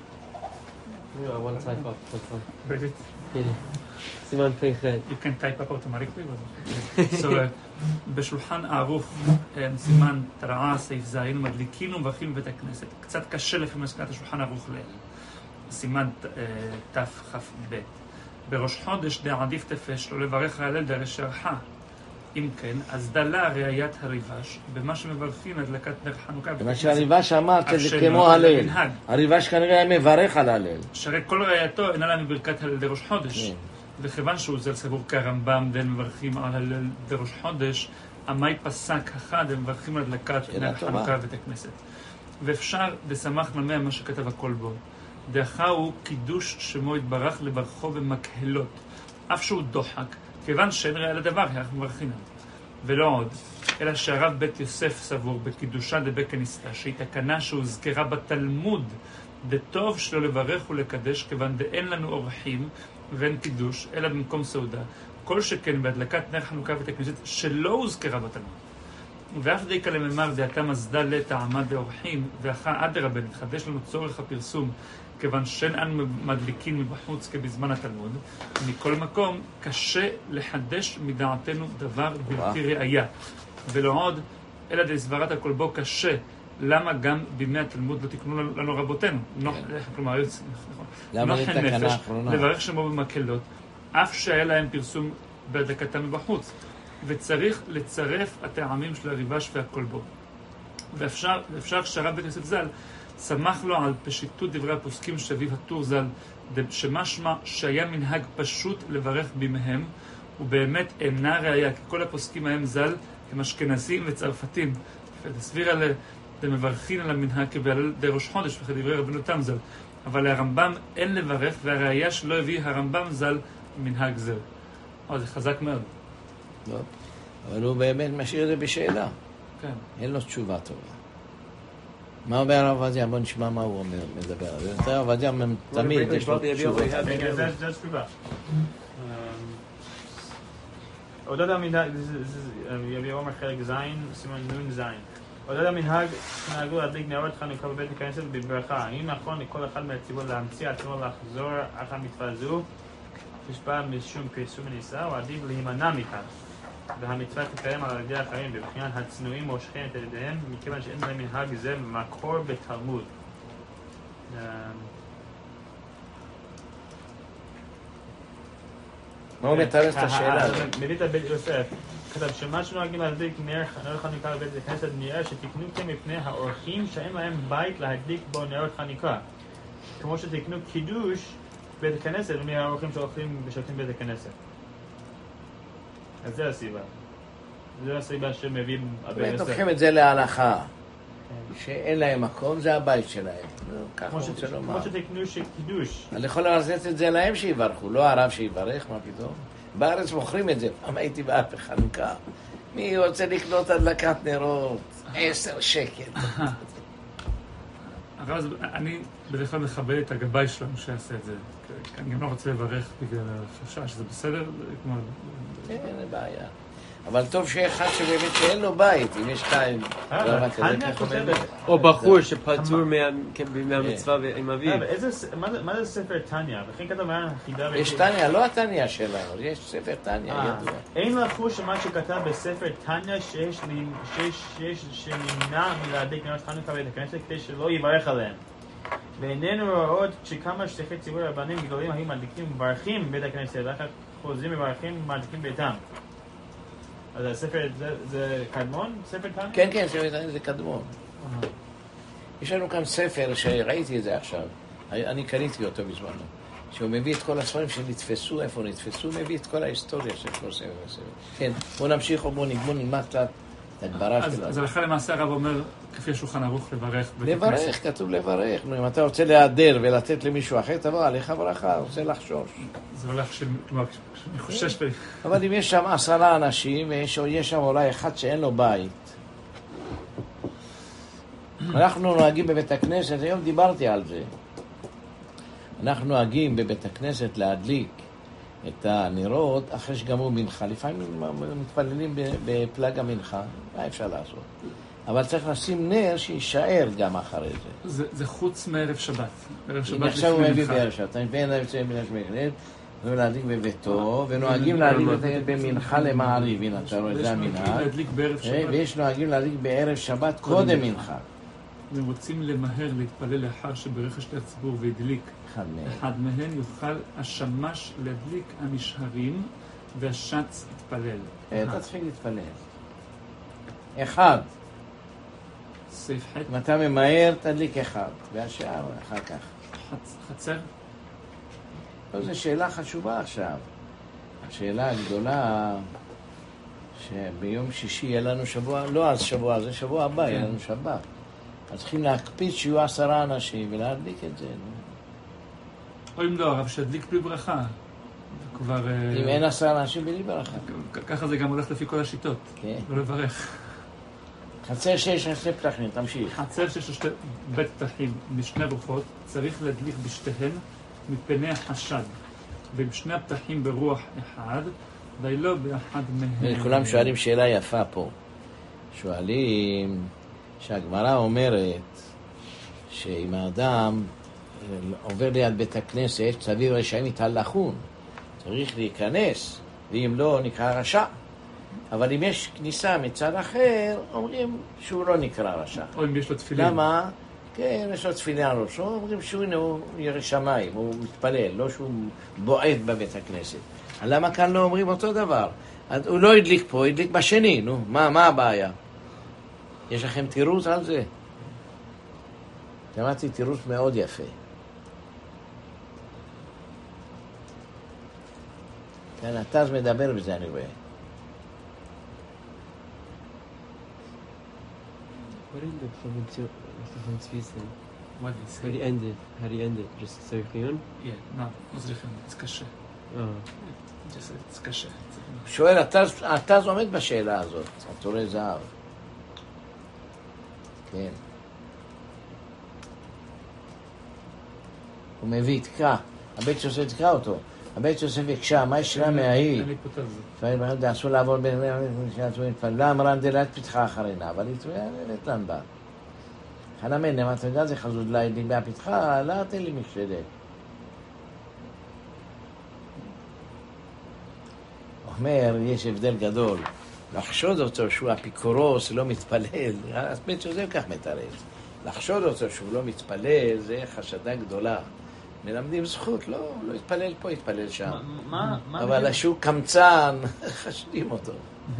Speaker 2: No, I want to type up. That's fine.
Speaker 4: Read it.
Speaker 2: הנה, סימן פ"ח.
Speaker 4: You can type up automatically. So, uh, בשולחן ערוך, uh, סימן תרעה, סעיף ז', מדליקים ומברכים בבית הכנסת. קצת קשה לפי מסקנת השולחן ערוך ליל. סימן uh, תכ"ב. בראש חודש דעדיף תפש, לא לברך ההלל דרי שערכה. אם כן, אז דלה ראיית הריבש, במה שמברכים הדלקת נר חנוכה בבית
Speaker 1: מה
Speaker 4: הכנסת.
Speaker 1: שהריבש אמר,
Speaker 4: אף
Speaker 1: זה
Speaker 4: שאינו
Speaker 1: כמו
Speaker 4: אלא
Speaker 1: הלל.
Speaker 4: מנהג.
Speaker 1: הריבש כנראה היה מברך על הלל.
Speaker 4: שהרי כל ראייתו אינה לה מברכת הלל דראש חודש.
Speaker 1: כן.
Speaker 4: וכיוון שהוא זל סבור כרמב"ם ואין מברכים על הלל דראש חודש, עמי פסק אחד הם מברכים על הדלקת
Speaker 1: שאלה
Speaker 4: נר
Speaker 1: טובה.
Speaker 4: חנוכה בבית הכנסת. ואפשר דשמח נמי מה שכתב הכל בו. דאחה הוא קידוש שמו יתברך לברכו במקהלות, אף שהוא דוחק, כיוון שאין ראיה לדבר, אנחנו מברכים עליו. ולא עוד, אלא שהרב בית יוסף סבור בקידושה דבקה נסתה, שהיא תקנה שהוזכרה בתלמוד, דטוב שלא לברך ולקדש, כיוון דאין לנו אורחים ואין קידוש, אלא במקום סעודה. כל שכן בהדלקת נר חנוכה בבית הכנסת שלא הוזכרה בתלמוד. ואף דיקה לממר דעתה מזדה לטעמה דאורחים, ואחר אדרבה נתחדש לנו צורך הפרסום, כיוון שאין אנו מדליקים מבחוץ כבזמן התלמוד. מכל מקום, קשה לחדש מדעתנו דבר בלתי ראייה. ולא עוד, אלא דסברת הכל בו קשה. למה גם בימי התלמוד לא תקנו לנו, לנו רבותינו? נוח, כלומר, נכון.
Speaker 1: למה זה
Speaker 4: נוחן
Speaker 1: תקנה
Speaker 4: נפש,
Speaker 1: האחרונה?
Speaker 4: לברך שמו במקהלות, אף שהיה להם פרסום בהדלקתם מבחוץ. וצריך לצרף הטעמים של הריבש והכל בו. ואפשר, ואפשר שהרב בית יוסף ז"ל שמח לו על פשיטות דברי הפוסקים שאביו הטור ז"ל, שמשמע שהיה מנהג פשוט לברך בימיהם, ובאמת אינה ראיה, כי כל הפוסקים ההם ז"ל הם אשכנזים וצרפתים. ותסביר על דמברכים על המנהג כבהלל די ראש חודש, וכדברי רבנו תם ז"ל. אבל לרמב"ם אין לברך, והראיה שלא הביא הרמב"ם ז"ל מנהג זה. או, זה חזק מאוד.
Speaker 1: לא. אבל הוא באמת משאיר את זה בשאלה.
Speaker 4: כן.
Speaker 1: אין לו תשובה טובה. מה אומר הרב עובדיה? בוא נשמע מה הוא אומר, מדבר. הרב עובדיה תמיד יש לו תשובה.
Speaker 3: זה התשובה. עודד המנהג, יביא עומר חלק זין, סימן נון זין. עודד המנהג נהגו להדליק נרות חנוכה בבית הכנסת בברכה. האם נכון לכל אחד מהציבור להמציא עצמו לחזור אך המצווה זו? תשפע משום פרסום ונישא, או עדיף להימנע מכך. והמצווה תקיים על ידי אחרים, בבחינת הצנועים מושכים את ידיהם, מכיוון שאין להם מנהג זה מקור בתלמוד.
Speaker 1: מה הוא מתארץ את השאלה הזאת?
Speaker 3: מביא את בית יוסף, כתב שמה שנוהגים להדליק נר חנוכה בבית הכנסת נראה שתקנו כן מפני האורחים שאין להם בית להדליק בו נרות חנוכה. כמו שתקנו קידוש בית הכנסת ומי האורחים שהולכים ושותים בית הכנסת. אז זה הסיבה. זה הסיבה שמביא הבית יוסף.
Speaker 1: לוקחים את זה להלכה. שאין להם מקום, זה הבית שלהם.
Speaker 3: כמו שתקנו שקידוש.
Speaker 1: אני יכול לרזת את זה להם שיברכו, לא הרב שיברך, מה פתאום? בארץ מוכרים את זה. פעם הייתי באה בחנוכה. מי רוצה לקנות הדלקת נרות? עשר שקל.
Speaker 4: הרב, אני בדרך כלל מכבד את הגבאי שלנו שיעשה את זה. אני גם לא רוצה לברך בגלל החשש, זה בסדר?
Speaker 1: אין בעיה. אבל טוב שאחד שבאמת שאין לו בית, אם יש שתיים,
Speaker 2: או בחור שפטור מהמצווה עם אביו.
Speaker 3: מה זה ספר תניא? וכן כתב מה החידה...
Speaker 1: יש תניא, לא התניא שלנו, יש ספר תניא ידוע.
Speaker 3: אין לחוש שמה שכתב בספר תניא שיש שנמנע מלהדליק נרות חנוכה בבית הכנסת כדי שלא יברך עליהם. ואיננו רואות שכמה שליחי ציבור רבנים גדולים היו מדליקים ומברכים בבית הכנסת, ואחר חוזרים מברכים ומדליקים ביתם. אז הספר, זה קדמון? ספר תניא?
Speaker 1: כן, כן, ספר תניא זה קדמון. יש לנו כאן ספר שראיתי את זה עכשיו, אני קניתי אותו בזמנו, שהוא מביא את כל הספרים שנתפסו, איפה נתפסו, מביא את כל ההיסטוריה של כל ספר וספר. כן, בוא נמשיך או בוא נלמד קצת את הגברה שלנו.
Speaker 4: אז הלכה למעשה הרב אומר, כפי השולחן ערוך, לברך.
Speaker 1: לברך, כתוב לברך. אם אתה רוצה להיעדר ולתת למישהו אחר, תבוא עליך ברכה, רוצה לחשוש.
Speaker 4: זה הולך של... כלומר, אני חושש...
Speaker 1: אבל אם יש שם עשרה אנשים, ויש שם אולי אחד שאין לו בית, אנחנו נוהגים בבית הכנסת, היום דיברתי על זה, אנחנו נוהגים בבית הכנסת להדליק את הנרות אחרי שגמרו מנחה. לפעמים מתפללים בפלג המנחה, מה אפשר לעשות? אבל צריך לשים נר שישאר גם אחרי זה.
Speaker 4: זה, זה חוץ מערב שבת. ערב שבת
Speaker 1: עכשיו הוא מביא בערב שבת. אני מבין להביא במנחה, ולהדליק בביתו, ונוהגים להדליק במנחה למעריב. הנה, אתה רואה, זה המנהג. ויש נוהגים להדליק בערב שבת קודם מנחה.
Speaker 4: והם רוצים למהר להתפלל לאחר שברכש לציבור והדליק אחד מהם, יוכל השמש להדליק הנשארים והשץ יתפלל.
Speaker 1: אתה צריך להתפלל. אחד.
Speaker 4: סעיף ח'.
Speaker 1: אם אתה ממהר, תדליק אחד, והשאר אחר כך.
Speaker 4: חצר?
Speaker 1: לא, זו שאלה חשובה עכשיו. השאלה הגדולה, שביום שישי יהיה לנו שבוע, לא אז שבוע, זה שבוע הבא, יהיה לנו שבת. אז צריכים להקפיץ שיהיו עשרה אנשים ולהדליק את זה.
Speaker 4: או אם לא, הרב שידליק בלי ברכה. כבר...
Speaker 1: אם אין עשרה אנשים בלי ברכה.
Speaker 4: ככה זה גם הולך לפי כל השיטות. כן. לא לברך.
Speaker 1: חצר שיש שתי פתחים, תמשיך.
Speaker 4: חצר שיש שתי בית פתחים משני רוחות, צריך להדליק בשתיהן מפני החשד. ועם שני הפתחים ברוח אחד, ולא באחד מהם.
Speaker 1: כולם שואלים שאלה יפה פה. שואלים... שהגמרא אומרת שאם האדם עובר ליד בית הכנסת, סביב רשעים יתהלכון, צריך להיכנס, ואם לא נקרא רשע. אבל אם יש כניסה מצד אחר, אומרים שהוא לא נקרא רשע.
Speaker 4: או אם יש לו תפילין.
Speaker 1: למה? כן, יש לו תפילין על ראשו, אומרים שהוא הנה, הוא ירא שמיים, הוא מתפלל, לא שהוא בועט בבית הכנסת. למה כאן לא אומרים אותו דבר? הוא לא הדליק פה, הוא הדליק בשני, נו, מה, מה הבעיה? יש לכם תירוץ על זה? שמעתי תירוץ מאוד יפה. כן, אתה אז מדבר בזה, אני רואה.
Speaker 2: What is the Zwiesel?
Speaker 4: what do you say?
Speaker 2: How do you end it? How do you end it? Just say chiyun?
Speaker 4: Yeah, no, לא צריך, it's קשה.
Speaker 2: Oh.
Speaker 4: Just, it's קשה.
Speaker 1: שואל, אתה עומד בשאלה הזאת, התורי זהב. כן. הוא מביא תקרא, הבית יוסף תקרא אותו. הבית יוסף יקשה, מה ישרה מההיא? לפעמים אסור לעבור בין פלה אמרן דלת פתחה אחרינה, אבל היא תראה לתלן בה. חנמן, למה אתה יודע, זה חזוד לה, ידליק בהפתחה, לא תן לי משלת. אומר, יש הבדל גדול. לחשוד אותו שהוא אפיקורוס, לא מתפלל, אז בית יוסף כך מתרץ. לחשוד אותו שהוא לא מתפלל, זה חשדה גדולה. מלמדים זכות, לא, לא יתפלל פה, יתפלל שם. אבל השוק קמצן, חשדים אותו.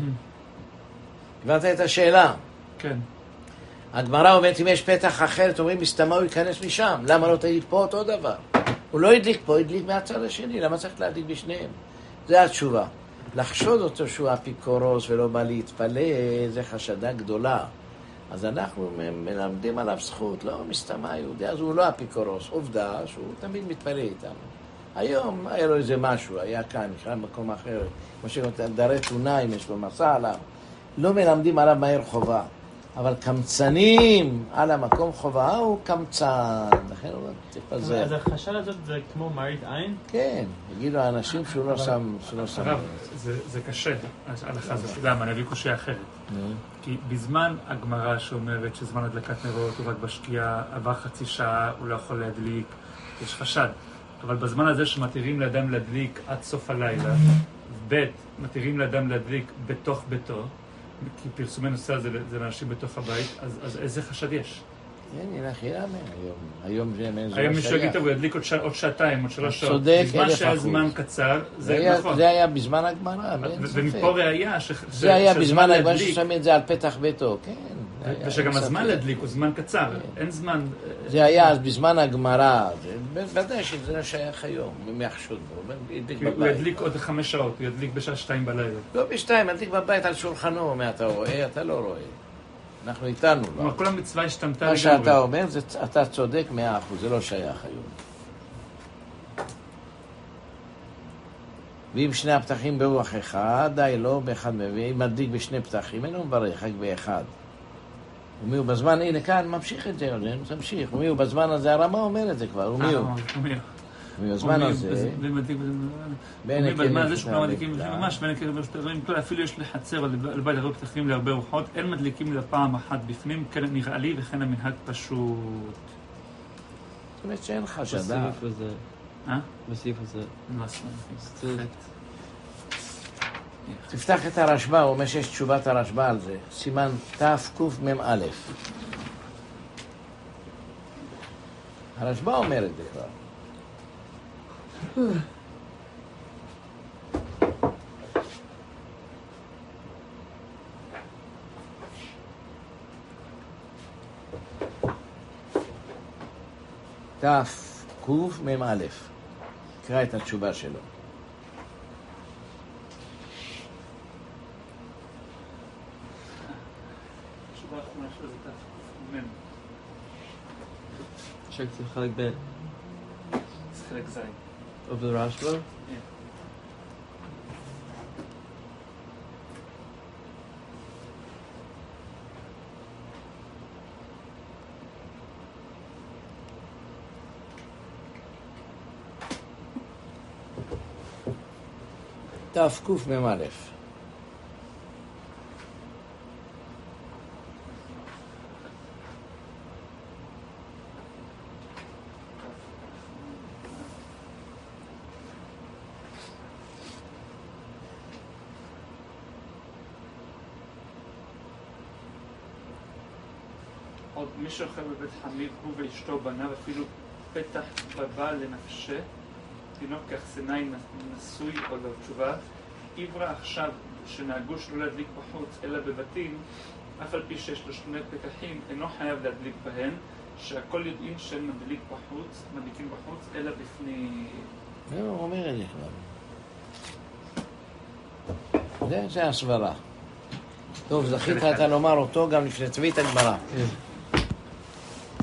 Speaker 1: הבנת את השאלה?
Speaker 4: כן.
Speaker 1: הגמרא אומרת, אם יש פתח אחרת, אומרים, מסתמה הוא ייכנס משם. למה לא תדליק פה אותו דבר? הוא לא ידליק פה, ידליק מהצד השני. למה צריך להדליק בשניהם? זה התשובה. לחשוד אותו שהוא אפיקורוס ולא בא להתפלל, זה חשדה גדולה. אז אנחנו מלמדים עליו זכות, לא מסתמה יהודי, אז הוא לא אפיקורוס, עובדה שהוא תמיד מתפלל איתנו. היום היה לו איזה משהו, היה כאן, נכלל במקום אחר, כמו שדרי תוניים, יש לו מסע עליו. לא מלמדים עליו מהר חובה, אבל קמצנים על המקום חובה הוא קמצן, לכן הוא תפזר.
Speaker 3: אז החשד הזאת זה כמו מראית עין?
Speaker 1: כן, יגידו האנשים שהוא לא שם, שהוא לא שם.
Speaker 4: הרב, זה קשה, ההלכה הזאת. למה? אני אביא קושי אחרת. כי בזמן הגמרא שאומרת שזמן הדלקת נרות הוא רק בשקיעה, עבר חצי שעה, הוא לא יכול להדליק, יש חשד. אבל בזמן הזה שמתירים לאדם להדליק עד סוף הלילה, ב' מתירים לאדם להדליק בתוך ביתו, כי פרסומי נושא הזה זה לאנשים בתוך הבית, אז, אז איזה חשד יש?
Speaker 1: אין, ילך ילמה היום. היום זה מאיזו
Speaker 4: היום מישהו יגיד, הוא ידליק עוד, ש... עוד שעתיים, עוד שלוש שעות.
Speaker 1: צודק,
Speaker 4: בזמן שהיה זמן קצר, זה,
Speaker 1: זה היה,
Speaker 4: נכון.
Speaker 1: זה היה בזמן הגמרא,
Speaker 4: ו- ומפה ראיה ש...
Speaker 1: זה היה בזמן הגמרא
Speaker 4: להדליק...
Speaker 1: ששמים את זה על פתח ביתו, כן.
Speaker 4: ושגם הזמן להדליק הוא זמן קצר, אין זמן...
Speaker 1: זה היה אז בזמן הגמרא, בוודאי שזה לא שייך היום, מי יחשוד בו, ידליק בבית.
Speaker 4: הוא ידליק עוד חמש שעות, הוא ידליק בשעה שתיים בלילה.
Speaker 1: לא בשתיים, ידליק בבית על שולחנו, מה אתה רואה? אתה לא רואה. אנחנו איתנו, לא?
Speaker 4: כלומר, כל המצווה השתמתה לגמרי.
Speaker 1: מה שאתה אומר, אתה צודק מאה אחוז, זה לא שייך היום. ואם שני הפתחים ברוח אחד, די לא באחד מביא, אם מדליק בשני פתחים, אין לו מברך, רק באחד. ומי הוא בזמן, הנה כאן, ממשיך את זה, תמשיך. ומי הוא בזמן הזה, הרמה אומר את זה כבר, ומי הוא? ומי הוא בזמן הזה?
Speaker 4: בזמן הזה שכולם מדליקים ממש, בין הקרב ושתרים, אפילו יש לחצר על בית הרבה פתחים להרבה רוחות, אין מדליקים לפעם אחת בפנים, כן נראה לי, וכן המנהג פשוט.
Speaker 1: זאת אומרת שאין חשדה.
Speaker 2: בסעיף הזה.
Speaker 4: אה?
Speaker 2: בסעיף הזה.
Speaker 1: תפתח את הרשב"א, הוא אומר שיש תשובת הרשב"א על זה. סימן תקמ"א. הרשב"א אומר את זה כבר. תקמ"א. קרא את התשובה שלו.
Speaker 2: check the חלק ב'
Speaker 4: זה חלק זין.
Speaker 2: of the Rashba?
Speaker 1: תקמ"א.
Speaker 4: עוד מי שאוכל בבית חמיב הוא ואשתו בניו אפילו פתח בבא לנפשה תינוק כאחסנאי נשוי או לא תשובה עברה עכשיו שנהגו שלא להדליק בחוץ אלא בבתים אף על פי שיש לו שני פתחים אינו חייב להדליק בהן שהכל יודעים שהם מדליק בחוץ מדליקים בחוץ אלא בפנים.
Speaker 1: הוא אומר את זה כבר. זה הסברה. טוב, זכית אתה לומר אותו גם לפני צבית הגמרא.